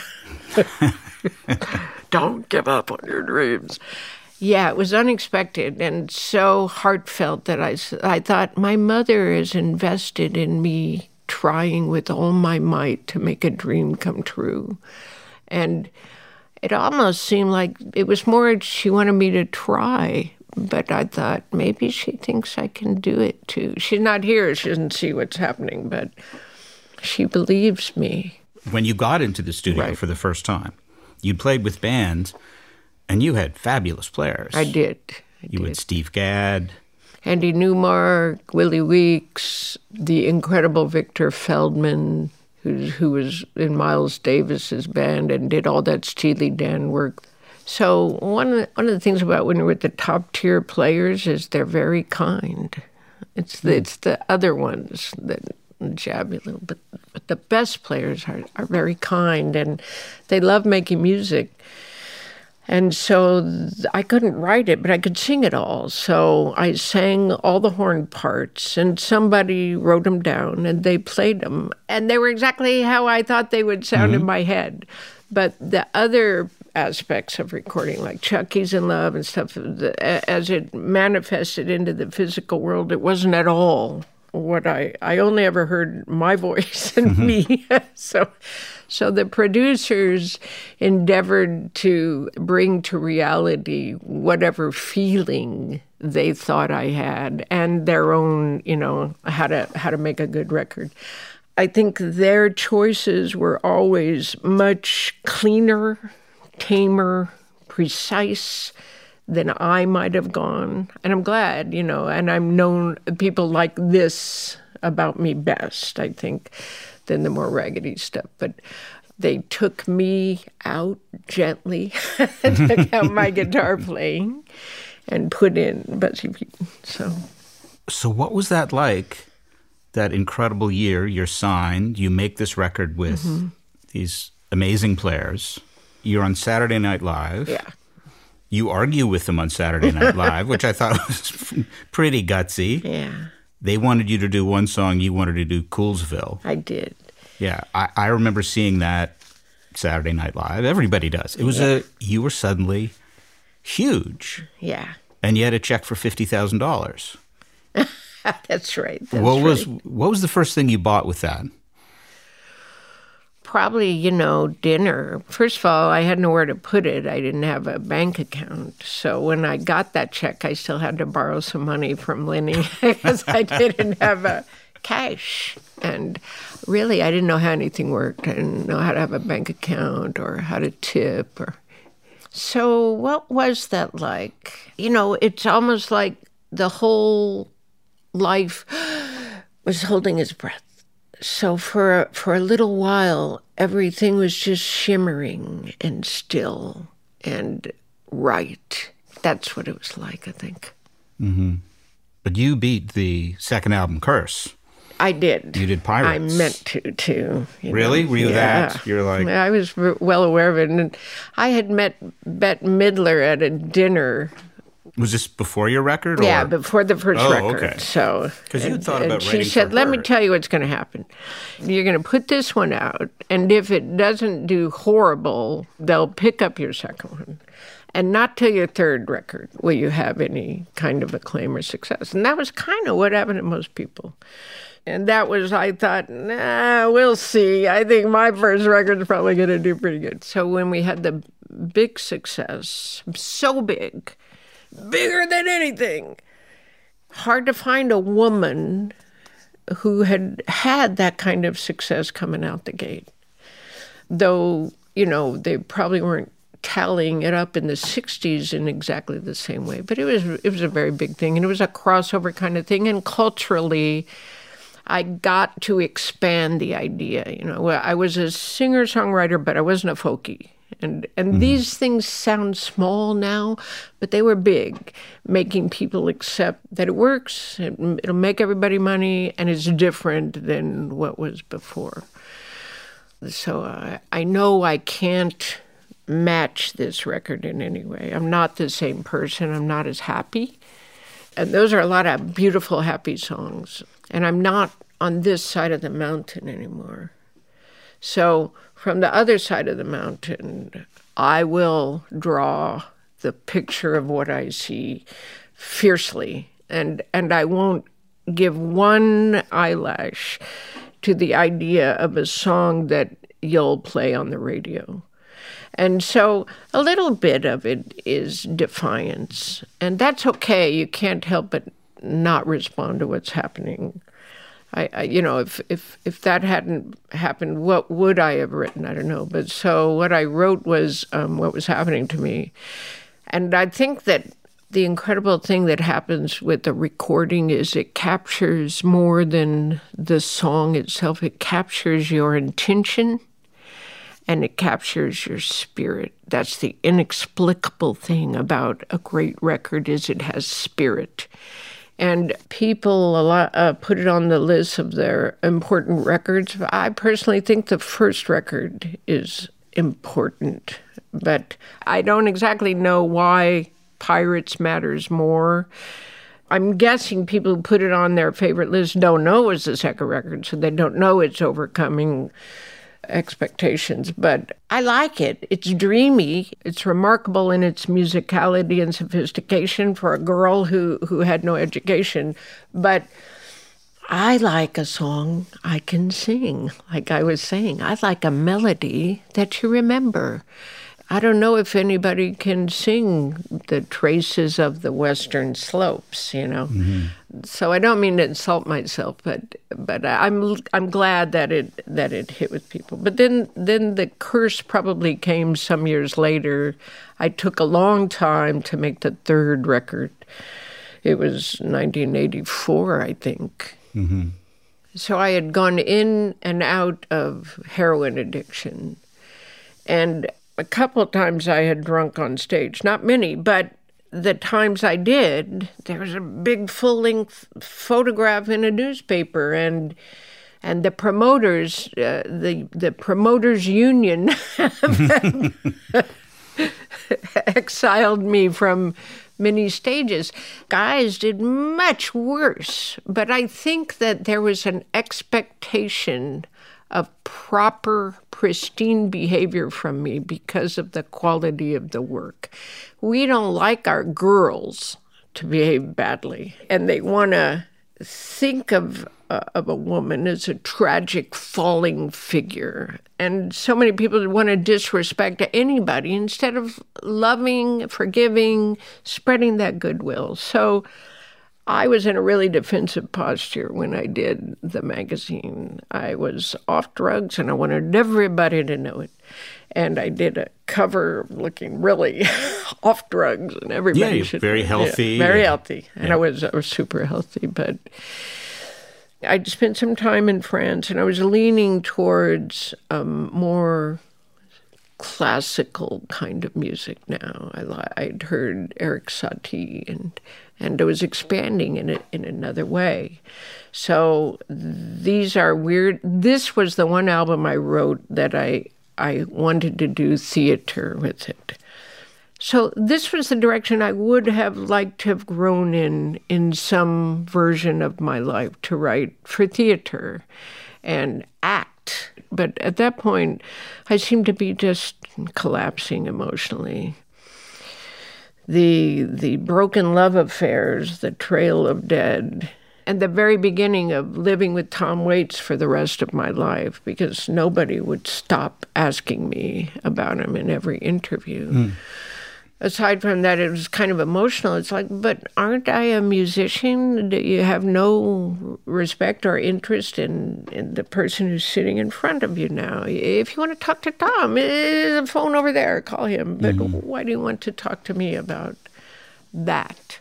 Don't give up on your dreams. Yeah, it was unexpected and so heartfelt that I, I thought my mother is invested in me trying with all my might to make a dream come true. And it almost seemed like it was more she wanted me to try, but I thought maybe she thinks I can do it too. She's not here. She doesn't see what's happening, but she believes me. When you got into the studio Right. for the first time, you played with bands, and you had fabulous players. I did. I you did. had Steve Gadd. Andy Newmark, Willie Weeks, the incredible Victor Feldman, who, who was in Miles Davis's band and did all that Steely Dan work. So one of the, one of the things about when you're with the top tier players is they're very kind. It's the, it's the other ones that jab you a little bit. But the best players are, are very kind and they love making music. And so I couldn't write it, but I could sing it all. So I sang all the horn parts, and somebody wrote them down, and they played them. And they were exactly how I thought they would sound mm-hmm. in my head. But the other aspects of recording, like Chucky's in Love and stuff, as it manifested into the physical world, it wasn't at all what I... I only ever heard my voice and mm-hmm. me. so... So the producers endeavored to bring to reality whatever feeling they thought I had and their own, you know, how to how to make a good record. I think their choices were always much cleaner, tamer, precise than I might have gone. And I'm glad, you know, and I've known people like this about me best, I think, than the more raggedy stuff. But they took me out gently, took out my guitar playing, and put in Buzzy Beaton. So, so what was that like, that incredible year? You're signed, you make this record with mm-hmm. these amazing players. You're on Saturday Night Live. Yeah. You argue with them on Saturday Night Live, which I thought was pretty gutsy. Yeah. They wanted you to do one song, you wanted to do Coolsville. I did. Yeah, I, I remember seeing that Saturday Night Live. Everybody does. It was yeah. a, you were suddenly huge. Yeah. And you had a check for fifty thousand dollars. That's right. That's what was right. What was the first thing you bought with that? Probably, you know, dinner. First of all, I had nowhere to put it. I didn't have a bank account. So when I got that check, I still had to borrow some money from Lenny because I didn't have a cash. And really, I didn't know how anything worked. I didn't know how to have a bank account or how to tip. Or So what was that like? You know, it's almost like the whole life was holding its breath. So for for a little while, everything was just shimmering and still and right. That's what it was like, I think. Mm-hmm. But you beat the second album, Curse. I did. You did Pirates. I meant to, too. Really? Know? Were you yeah. that? You're like... I was well aware of it. And I had met Bette Midler at a dinner. Was this before your record? Or? Yeah, before the first oh, record. Okay. So, because you thought and about she writing said, for "Let her. me tell you what's going to happen. You're going to put this one out, and if it doesn't do horrible, they'll pick up your second one, and not till your third record will you have any kind of acclaim or success." And that was kind of what happened to most people. And that was, I thought, nah, we'll see. I think my first record's probably going to do pretty good. So when we had the big success, so big, bigger than anything, hard to find a woman who had had that kind of success coming out the gate. Though, you know, they probably weren't tallying it up in the sixties in exactly the same way. But it was it was a very big thing, and it was a crossover kind of thing. And culturally, I got to expand the idea. You know, I was a singer-songwriter, but I wasn't a folkie. And and mm-hmm. these things sound small now, but they were big, making people accept that it works, it, it'll make everybody money, and it's different than what was before. So uh, I know I can't match this record in any way. I'm not the same person. I'm not as happy. And those are a lot of beautiful, happy songs. And I'm not on this side of the mountain anymore. So from the other side of the mountain, I will draw the picture of what I see fiercely. And, and I won't give one eyelash to the idea of a song that you'll play on the radio. And so a little bit of it is defiance. And that's okay. You can't help but not respond to what's happening. I, I you know, if, if, if that hadn't happened, what would I have written? I don't know. But so what I wrote was um, what was happening to me. And I think that the incredible thing that happens with the recording is it captures more than the song itself. It captures your intention. And it captures your spirit. That's the inexplicable thing about a great record is it has spirit. And people a lot, uh, put it on the list of their important records. I personally think the first record is important. But I don't exactly know why Pirates matters more. I'm guessing people who put it on their favorite list don't know it was the second record, so they don't know it's overcoming expectations, but I like it. It's dreamy. It's remarkable in its musicality and sophistication for a girl who, who had no education. But I like a song I can sing, like I was saying. I like a melody that you remember. I don't know if anybody can sing the traces of the Western Slopes, you know. Mm-hmm. So I don't mean to insult myself, but but I'm I'm glad that it that it hit with people. But then then the curse probably came some years later. I took a long time to make the third record. It was nineteen eighty-four, I think. Mm-hmm. So I had gone in and out of heroin addiction, and a couple of times I had drunk on stage. Not many, but the times I did, there was a big full-length photograph in a newspaper, and and the promoters, uh, the the promoters union exiled me from many stages. Guys did much worse, but I think that there was an expectation of proper, pristine behavior from me because of the quality of the work. We don't like our girls to behave badly, and they want to think of uh, of a woman as a tragic falling figure. And so many people want to disrespect anybody instead of loving, forgiving, spreading that goodwill. So I was in a really defensive posture when I did the magazine. I was off drugs, and I wanted everybody to know it. And I did a cover looking really off drugs, and everybody yeah, should very healthy. Yeah, very yeah. healthy. And yeah. I was I was super healthy. But I spent some time in France, and I was leaning towards um, more classical kind of music now. I, I'd heard Erik Satie, and and I was expanding in it in another way. So these are weird. This was the one album I wrote that I I wanted to do theater with it. So this was the direction I would have liked to have grown in in some version of my life, to write for theater and act. But at that point, I seemed to be just collapsing emotionally. The the broken love affairs, the trail of dead, and the very beginning of living with Tom Waits for the rest of my life, because nobody would stop asking me about him in every interview. Mm. aside from that, it was kind of emotional. It's like, but aren't I a musician? Do you have no respect or interest in, in the person who's sitting in front of you now? If you want to talk to Tom, there's a phone over there, call him. But mm-hmm. why do you want to talk to me about that?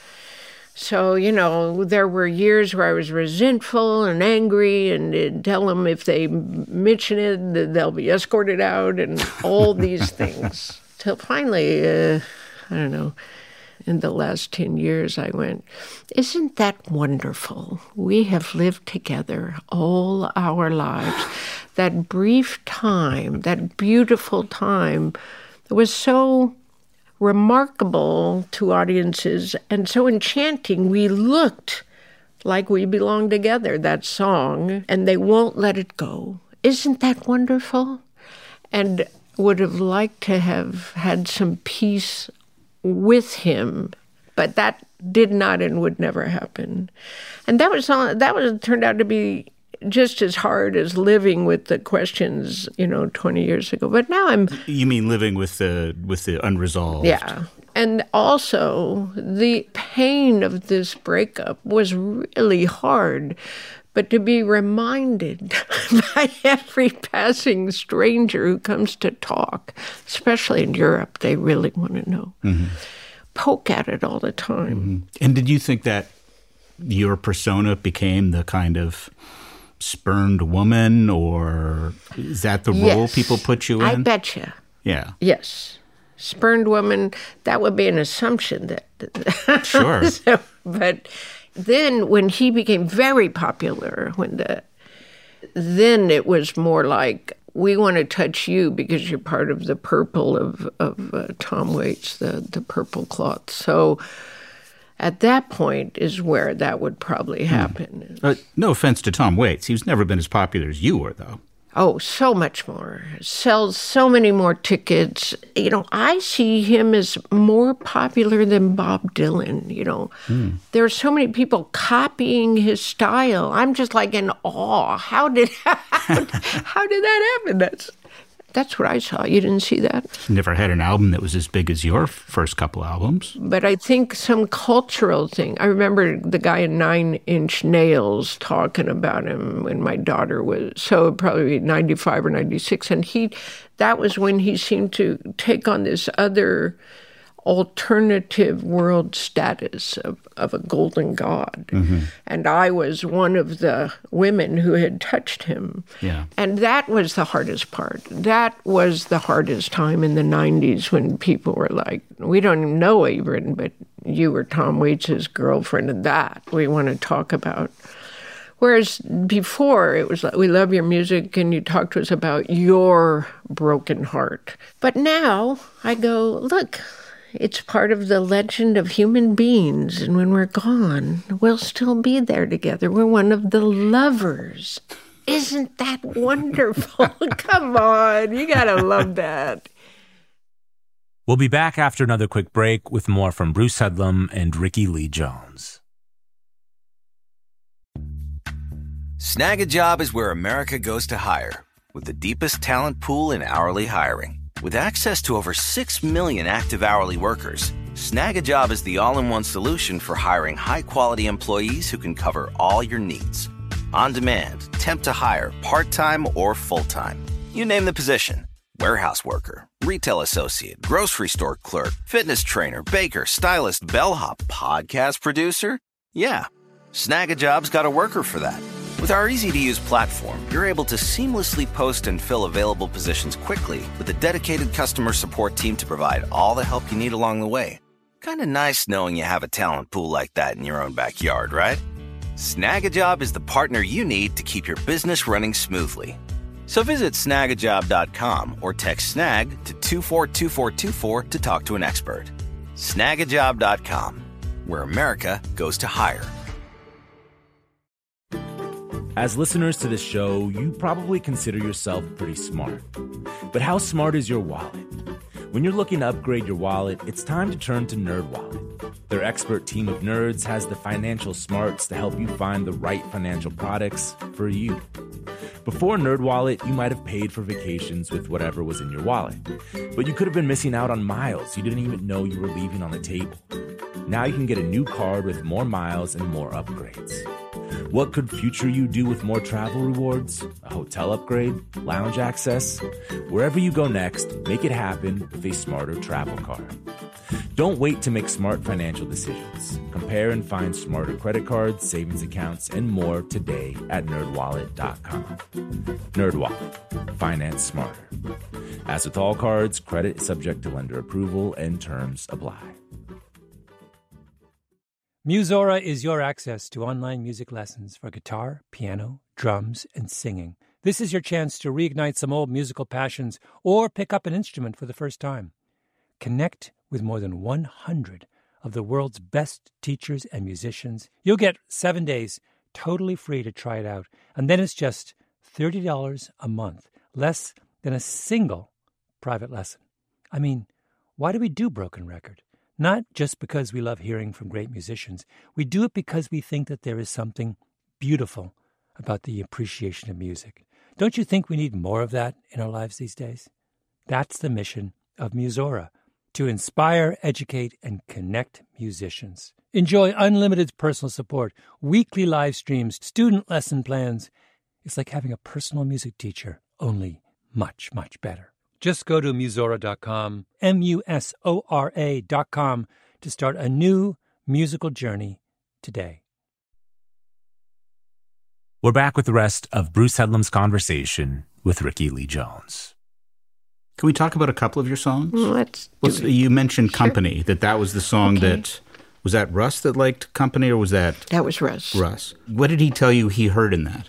So, you know, there were years where I was resentful and angry and tell them if they mention it, they'll be escorted out and all these things. Till finally, uh, I don't know, in the last ten years, I went, isn't that wonderful? We have lived together all our lives. That brief time, that beautiful time was so remarkable to audiences and so enchanting. We looked like we belonged together, that song, and they won't let it go. Isn't that wonderful? And would have liked to have had some peace with him, but that did not and would never happen. And that was that was turned out to be just as hard as living with the questions, you know, twenty years ago. But now I'm... You mean living with the with the unresolved? Yeah. And also, the pain of this breakup was really hard. But to be reminded by every passing stranger who comes to talk, especially in Europe, they really want to know. Mm-hmm. Poke at it all the time. Mm-hmm. And did you think that your persona became the kind of spurned woman, or is that the yes. role people put you in? I betcha. Yeah. Yes. Spurned woman, that would be an assumption. that. Sure. so, but... Then when he became very popular, when the then it was more like, we want to touch you because you're part of the purple of, of uh, Tom Waits, the, the purple cloth. So at that point is where that would probably happen. Hmm. Uh, no offense to Tom Waits. He's never been as popular as you were, though. Oh, so much more. Sells so many more tickets. You know, I see him as more popular than Bob Dylan, you know. Mm. There are so many people copying his style. I'm just like in awe. How did how, how did that happen? That's that's what I saw. You didn't see that? Never had an album that was as big as your first couple albums. But I think some cultural thing. I remember the guy in Nine Inch Nails talking about him when my daughter was, so probably ninety-five or ninety-six. And he, that was when he seemed to take on this other alternative world status of, of a golden god. Mm-hmm. And I was one of the women who had touched him. Yeah. And that was the hardest part. That was the hardest time in the nineties when people were like, we don't even know what you've written, but you were Tom Waits' girlfriend, and that we want to talk about. Whereas before, it was like, we love your music, and you talk to us about your broken heart. But now I go, look, it's part of the legend of human beings, and when we're gone, we'll still be there together. We're one of the lovers. Isn't that wonderful? Come on, you gotta love that. We'll be back after another quick break with more from Bruce Headlam and Rickie Lee Jones. Snag a Job is where America goes to hire, with the deepest talent pool in hourly hiring. With access to over six million active hourly workers, Snag a Job is the all-in-one solution for hiring high-quality employees who can cover all your needs. On demand, temp to hire, part-time or full-time. You name the position. Warehouse worker, retail associate, grocery store clerk, fitness trainer, baker, stylist, bellhop, podcast producer. Yeah, Snag a Job's got a worker for that. With our easy-to-use platform, you're able to seamlessly post and fill available positions quickly with a dedicated customer support team to provide all the help you need along the way. Kind of nice knowing you have a talent pool like that in your own backyard, right? Snag a Job is the partner you need to keep your business running smoothly. So visit snag a job dot com or text SNAG to two four two four two four to talk to an expert. snag a job dot com, where America goes to hire. As listeners to this show, you probably consider yourself pretty smart. But how smart is your wallet? When you're looking to upgrade your wallet, it's time to turn to NerdWallet. Their expert team of nerds has the financial smarts to help you find the right financial products for you. Before NerdWallet, you might have paid for vacations with whatever was in your wallet. But you could have been missing out on miles you didn't even know you were leaving on the table. Now you can get a new card with more miles and more upgrades. What could future you do with more travel rewards? A hotel upgrade? Lounge access? Wherever you go next, make it happen with a smarter travel card. Don't wait to make smart financial decisions. Compare and find smarter credit cards, savings accounts, and more today at nerd wallet dot com. NerdWallet. Finance smarter. As with all cards, credit is subject to lender approval and terms apply. Musora is your access to online music lessons for guitar, piano, drums, and singing. This is your chance to reignite some old musical passions or pick up an instrument for the first time. Connect with more than one hundred of the world's best teachers and musicians. You'll get seven days totally free to try it out. And then it's just thirty dollars a month, less than a single private lesson. I mean, why do we do Broken Record? Not just because we love hearing from great musicians. We do it because we think that there is something beautiful about the appreciation of music. Don't you think we need more of that in our lives these days? That's the mission of Musora, to inspire, educate, and connect musicians. Enjoy unlimited personal support, weekly live streams, student lesson plans. It's like having a personal music teacher, only much, much better. Just go to musora dot com, M U S O R A dot com, to start a new musical journey today. We're back with the rest of Bruce Headlam's conversation with Rickie Lee Jones. Can we talk about a couple of your songs? Let's do Let's, it. You mentioned Sure. Company, that that was the song Okay. that, was that Russ that liked Company, or was that That was Russ. Russ? What did he tell you he heard in that?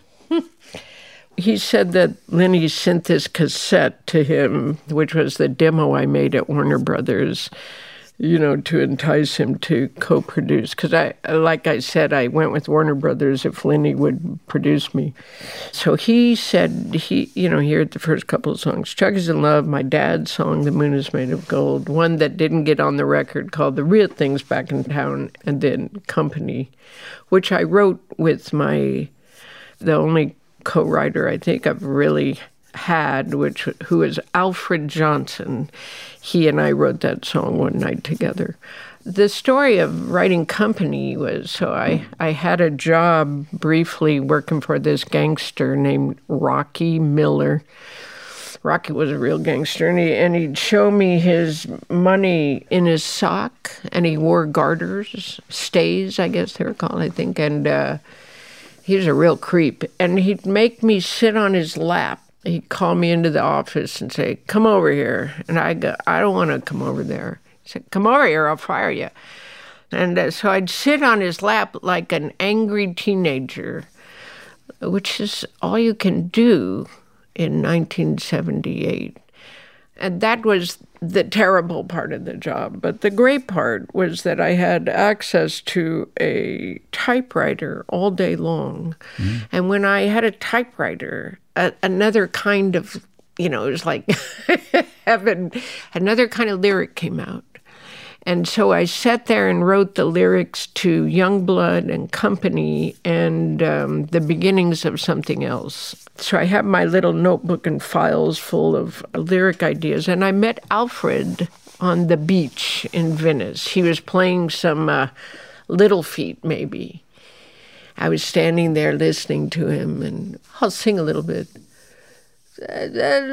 He said that Lenny sent this cassette to him, which was the demo I made at Warner Brothers, you know, to entice him to co-produce. Because, I, like I said, I went with Warner Brothers if Lenny would produce me. So he said, he, you know, he heard the first couple of songs, Chuck is in Love, my dad's song, The Moon is Made of Gold, one that didn't get on the record called The Real Things Back in Town, and then Company, which I wrote with my, the only co-writer I think I've really had, which who is Alfred Johnson. He and I wrote that song one night together. The story of writing Company was, so I, I had a job briefly working for this gangster named Rocky Miller. Rocky was a real gangster, and, he, and he'd show me his money in his sock, and he wore garters, stays, I guess they were called, I think, and uh, he was a real creep, and he'd make me sit on his lap. He'd call me into the office and say, come over here. And I go, I don't want to come over there. He said, come over here, I'll fire you. And uh, so I'd sit on his lap like an angry teenager, which is all you can do in nineteen seventy-eight. And that was the terrible part of the job. But the great part was that I had access to a typewriter all day long. Mm-hmm. And when I had a typewriter, a, another kind of, you know, it was like heaven, another kind of lyric came out. And so I sat there and wrote the lyrics to Youngblood and Company and um, the beginnings of something else. So I have my little notebook and files full of lyric ideas. And I met Alfred on the beach in Venice. He was playing some uh, Little Feat, maybe. I was standing there listening to him, and I'll sing a little bit. I've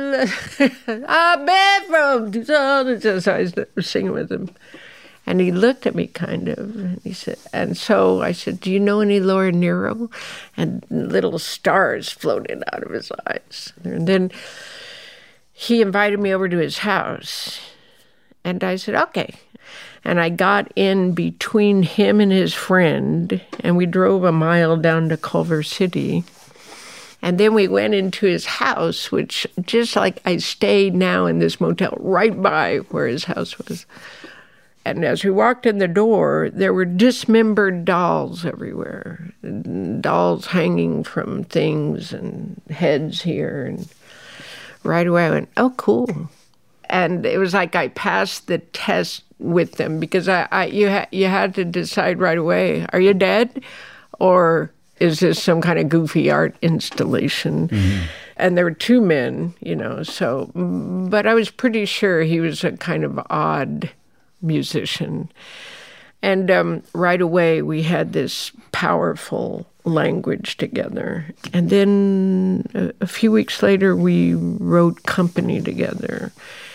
been from... So I was singing with him. And he looked at me kind of, and he said, and so I said, do you know any Laura Nyro? And little stars floated out of his eyes. And then he invited me over to his house. And I said, okay. And I got in between him and his friend, and we drove a mile down to Culver City. And then we went into his house, which just like I stayed now in this motel right by where his house was. And as we walked in the door, there were dismembered dolls everywhere. Dolls hanging from things and heads here. And right away I went, oh, cool. And it was like I passed the test with them because I, I you, ha- you had to decide right away, are you dead or is this some kind of goofy art installation? Mm-hmm. And there were two men, you know, so, but I was pretty sure he was a kind of odd musician. And um, right away, we had this powerful language together. And then a, a few weeks later, we wrote Company together,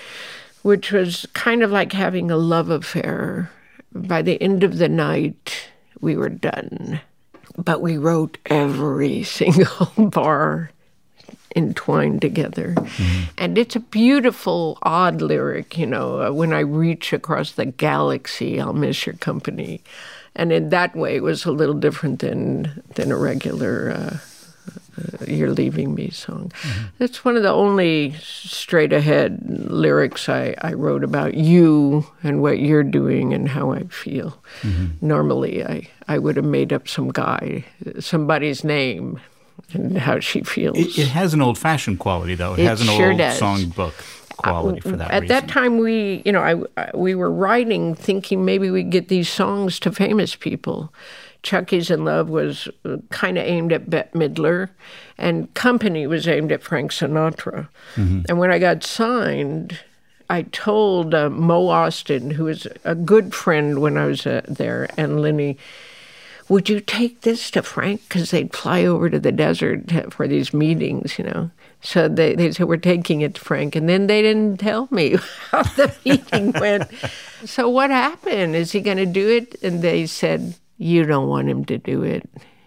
which was kind of like having a love affair. By the end of the night, we were done. But we wrote every single bar entwined together. Mm-hmm. And it's a beautiful, odd lyric, you know, uh, when I reach across the galaxy, I'll miss your company. And in that way, it was a little different than, than a regular uh, uh, You're Leaving Me song. Mm-hmm. That's one of the only straight-ahead lyrics I, I wrote about you and what you're doing and how I feel. Mm-hmm. Normally, I, I would have made up some guy, somebody's name, and how she feels. It, it has an old-fashioned quality, though. It, it has an sure old does. songbook quality for that At reason. that time, we, you know, I, I, we were writing, thinking maybe we'd get these songs to famous people. Chucky's in Love was kind of aimed at Bette Midler, and Company was aimed at Frank Sinatra. Mm-hmm. And when I got signed, I told uh, Mo Austin, who was a good friend when I was uh, there, and Lenny, would you take this to Frank? Because they'd fly over to the desert for these meetings, you know. So they, they said, we're taking it to Frank. And then they didn't tell me how the meeting went. So what happened? Is he going to do it? And they said, you don't want him to do it.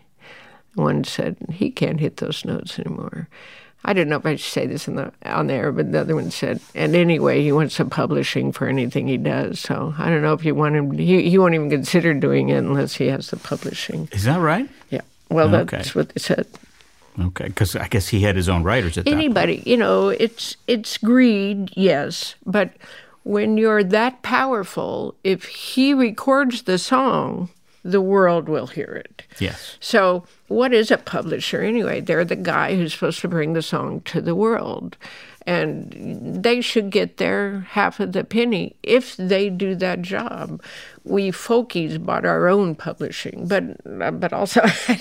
One said, he can't hit those notes anymore. I don't know if I should say this in the, on the air, but the other one said, and anyway, he wants some publishing for anything he does. So I don't know if you want him, he, he won't even consider doing it unless he has the publishing. Is that right? Yeah. Well, okay. That's what they said. Okay, because I guess he had his own writers at that point. Anybody, you know, it's it's greed, yes, but when you're that powerful, if he records the song, the world will hear it. Yes. So what is a publisher anyway? They're the guy who's supposed to bring the song to the world. And they should get their half of the penny if they do that job. We folkies bought our own publishing, but but also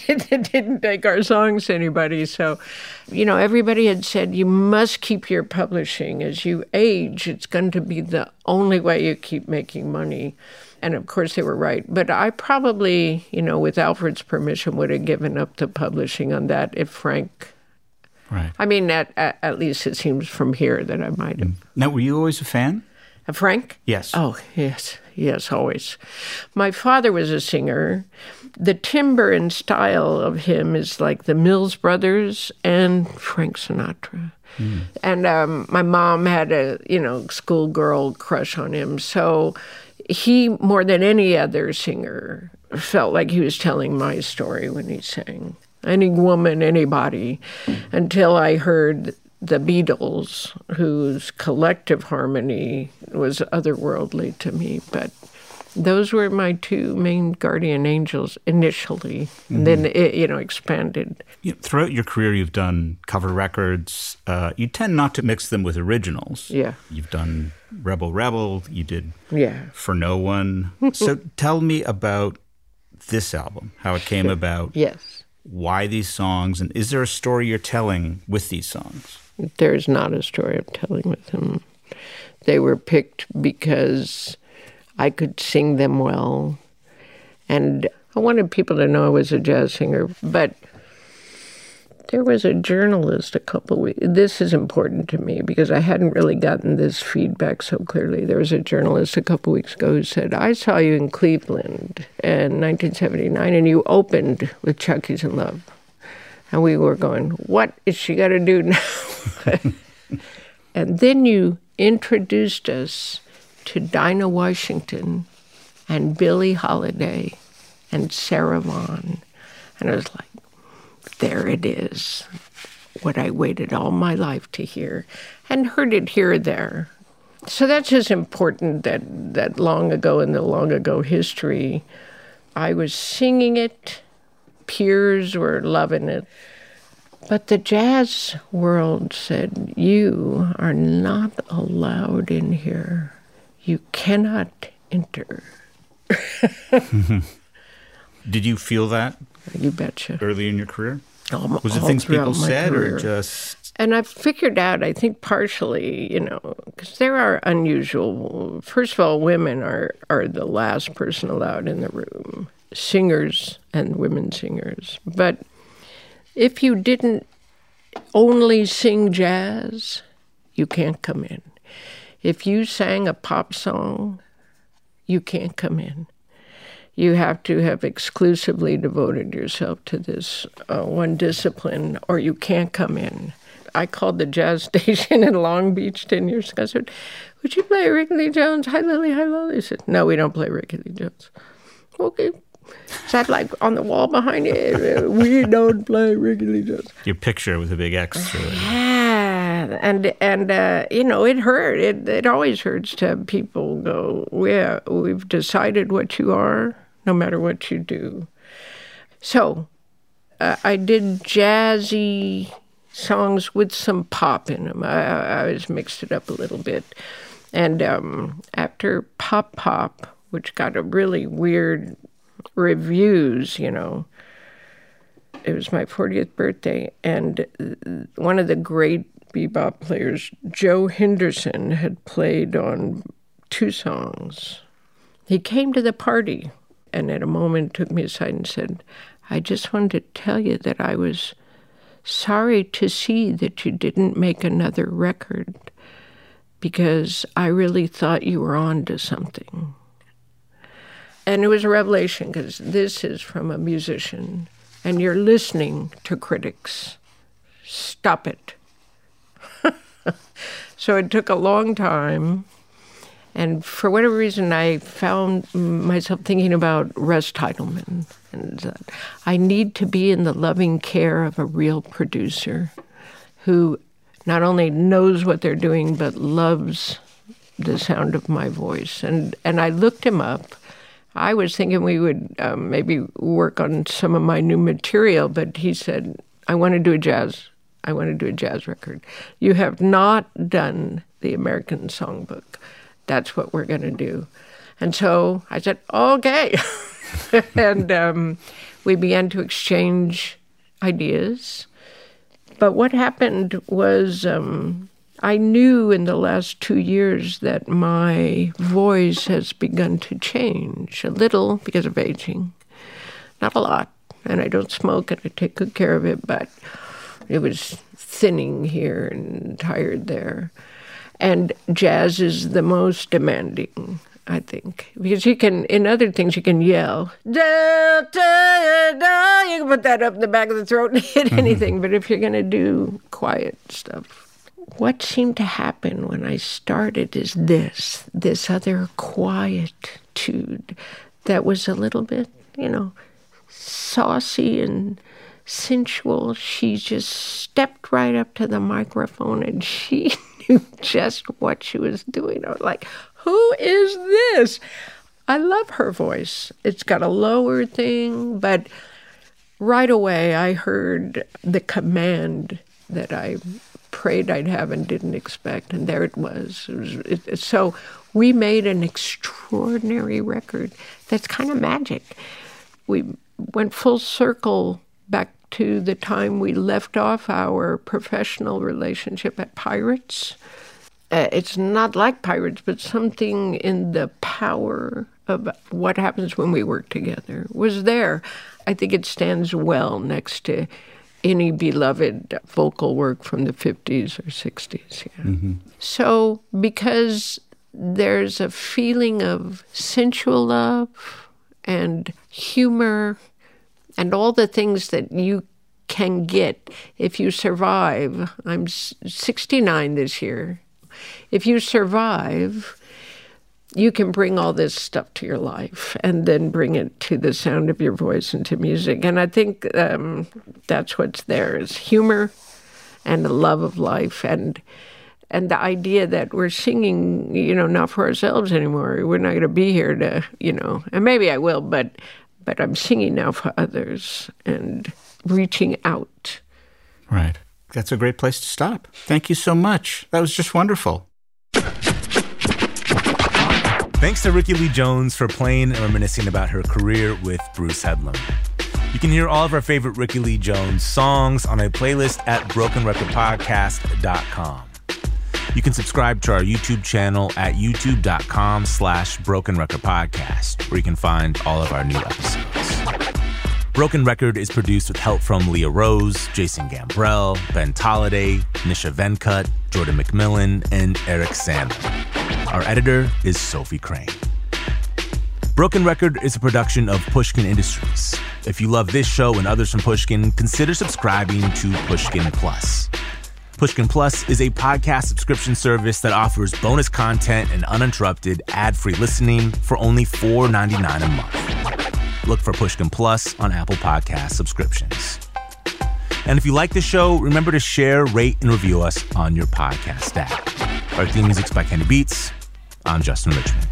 it didn't take our songs to anybody. So, you know, everybody had said, you must keep your publishing. As you age, it's going to be the only way you keep making money. And, of course, they were right. But I probably, you know, with Alfred's permission, would have given up the publishing on that if Frank... Right. I mean, at, at, at least it seems from here that I might have. Now, were you always a fan? Of Frank? Yes. Oh, yes. Yes, always. My father was a singer. The timbre and style of him is like the Mills Brothers and Frank Sinatra. Mm. And um, my mom had a, you know, schoolgirl crush on him. So he, more than any other singer, felt like he was telling my story when he sang. Any woman, anybody, until I heard the Beatles, whose collective harmony was otherworldly to me. But those were my two main guardian angels initially, mm-hmm. and then it, you know, expanded. You know, throughout your career, you've done cover records. Uh, you tend not to mix them with originals. Yeah. You've done Rebel Rebel. You did yeah. For No One. So tell me about this album, how it came about. Yes. Why these songs, and is there a story you're telling with these songs? There's not a story I'm telling with them. They were picked because I could sing them well, and I wanted people to know I was a jazz singer, but there was a journalist a couple weeks, this is important to me because I hadn't really gotten this feedback so clearly. There was a journalist a couple weeks ago who said, I saw you in Cleveland in nineteen seventy-nine and you opened with Chucky's in Love. And we were going, what is she got to do now? And then you introduced us to Dinah Washington and Billie Holiday and Sarah Vaughan. And I was like, there it is, what I waited all my life to hear, and heard it here or there. So that's just important that, that long ago in the long ago history, I was singing it, peers were loving it. But the jazz world said, you are not allowed in here. You cannot enter. Did you feel that You betcha. Early in your career? All, Was it all things people throughout my said career. or just... And I've figured out, I think partially, you know, because there are unusual, first of all, women are, are the last person allowed in the room, singers and women singers. But if you didn't only sing jazz, you can't come in. If you sang a pop song, you can't come in. You have to have exclusively devoted yourself to this uh, one discipline, or you can't come in. I called the jazz station in Long Beach ten years ago. I said, would you play Ricky Lee Jones? Hi, Lily. Hi, Lily. He said, no, we don't play Ricky Lee Jones. Okay. Is that like on the wall behind you? We don't play Ricky Lee Jones. Your picture with a big X through it. Yeah. And, and uh, you know, it hurt. It, it always hurts to have people go, yeah, we've decided what you are, no matter what you do. So uh, I did jazzy songs with some pop in them. I, I always mixed it up a little bit. And um, after Pop Pop, which got a really weird reviews, you know, it was my fortieth birthday, and one of the great bebop players, Joe Henderson, had played on two songs. He came to the party and at a moment took me aside and said, I just wanted to tell you that I was sorry to see that you didn't make another record because I really thought you were on to something. And it was a revelation because this is from a musician and you're listening to critics. Stop it. So it took a long time. And for whatever reason, I found myself thinking about Russ Titelman. And uh, I need to be in the loving care of a real producer who not only knows what they're doing, but loves the sound of my voice. And, and I looked him up. I was thinking we would um, maybe work on some of my new material, but he said, I want to do a jazz. I want to do a jazz record. You have not done the American Songbook. That's what we're going to do. And so I said, okay. and um, we began to exchange ideas. But what happened was um, I knew in the last two years that my voice has begun to change a little because of aging. Not a lot. And I don't smoke and I take good care of it, but it was thinning here and tired there. And jazz is the most demanding, I think. Because you can, in other things, you can yell. Da, da, da. You can put that up in the back of the throat and hit anything. But if you're going to do quiet stuff, what seemed to happen when I started is this, this other quietude that was a little bit, you know, saucy and sensual. She just stepped right up to the microphone and she knew just what she was doing. I was like, who is this? I love her voice. It's got a lower thing, but right away I heard the command that I prayed I'd have and didn't expect, and there it was. It was it, so we made an extraordinary record that's kind of magic. We went full circle back to the time we left off our professional relationship at Pirates. Uh, it's not like Pirates, but something in the power of what happens when we work together was there. I think it stands well next to any beloved vocal work from the fifties or sixties. Yeah. Mm-hmm. So because there's a feeling of sensual love and humor and all the things that you can get if you survive. I'm sixty-nine this year. If you survive, you can bring all this stuff to your life and then bring it to the sound of your voice and to music. And I think um, that's what's there is humor and a love of life and and the idea that we're singing, you know, not for ourselves anymore. We're not going to be here to, you know, and maybe I will, but but I'm singing now for others and reaching out. Right. That's a great place to stop. Thank you so much. That was just wonderful. Thanks to Ricky Lee Jones for playing and reminiscing about her career with Bruce Headlam. You can hear all of our favorite Ricky Lee Jones songs on a playlist at broken record podcast dot com. You can subscribe to our YouTube channel at youtube.com slash Broken Record Podcast, where you can find all of our new episodes. Broken Record is produced with help from Leah Rose, Jason Gambrell, Ben Tolliday, Nisha Venkat, Jordan McMillan, and Eric Salmon. Our editor is Sophie Crane. Broken Record is a production of Pushkin Industries. If you love this show and others from Pushkin, consider subscribing to Pushkin Plus. Pushkin Plus is a podcast subscription service that offers bonus content and uninterrupted ad-free listening for only four dollars and ninety-nine cents a month. Look for Pushkin Plus on Apple Podcast subscriptions. And if you like the show, remember to share, rate, and review us on your podcast app. Our theme music's by Kenny Beats. I'm Justin Richmond.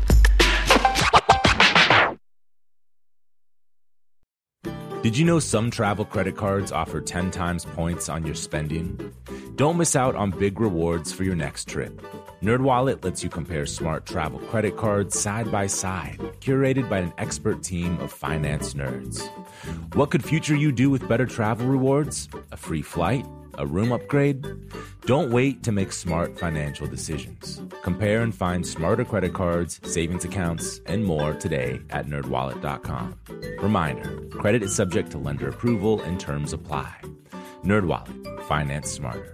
Did you know some travel credit cards offer ten times points on your spending? Don't miss out on big rewards for your next trip. NerdWallet lets you compare smart travel credit cards side by side, curated by an expert team of finance nerds. What could future you do with better travel rewards? A free flight? A room upgrade? Don't wait to make smart financial decisions. Compare and find smarter credit cards, savings accounts, and more today at nerd wallet dot com. Reminder, credit is subject to lender approval and terms apply. NerdWallet, finance smarter.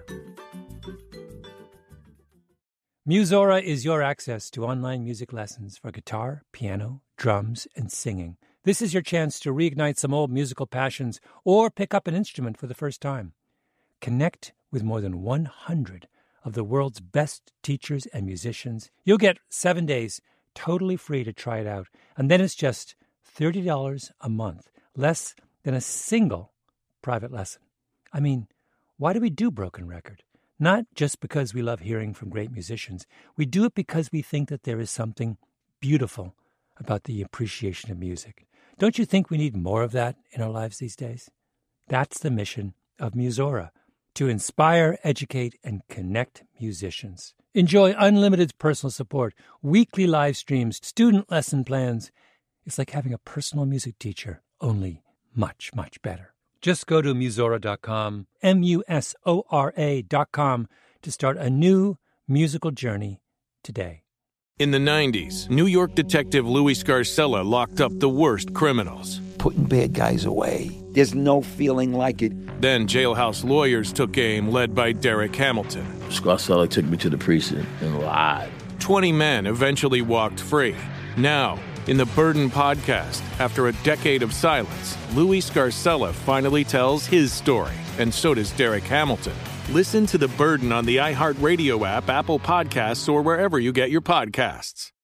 Musora is your access to online music lessons for guitar, piano, drums, and singing. This is your chance to reignite some old musical passions or pick up an instrument for the first time. Connect with more than one hundred of the world's best teachers and musicians. You'll get seven days totally free to try it out, and then it's just thirty dollars a month, less than a single private lesson. I mean, why do we do Broken Record? Not just because we love hearing from great musicians. We do it because we think that there is something beautiful about the appreciation of music. Don't you think we need more of that in our lives these days? That's the mission of Musora, to inspire, educate, and connect musicians. Enjoy unlimited personal support, weekly live streams, student lesson plans. It's like having a personal music teacher, only much, much better. Just go to musora dot com, M U S O R A dot com, to start a new musical journey today. In the nineties, New York detective Louis Scarcella locked up the worst criminals. Putting bad guys away. There's no feeling like it. Then jailhouse lawyers took aim, led by Derek Hamilton. Scarcella took me to the precinct and lied. Twenty men eventually walked free. Now, in the Burden podcast, after a decade of silence, Louis Scarcella finally tells his story, and so does Derek Hamilton. Listen to The Burden on the iHeartRadio app, Apple Podcasts, or wherever you get your podcasts.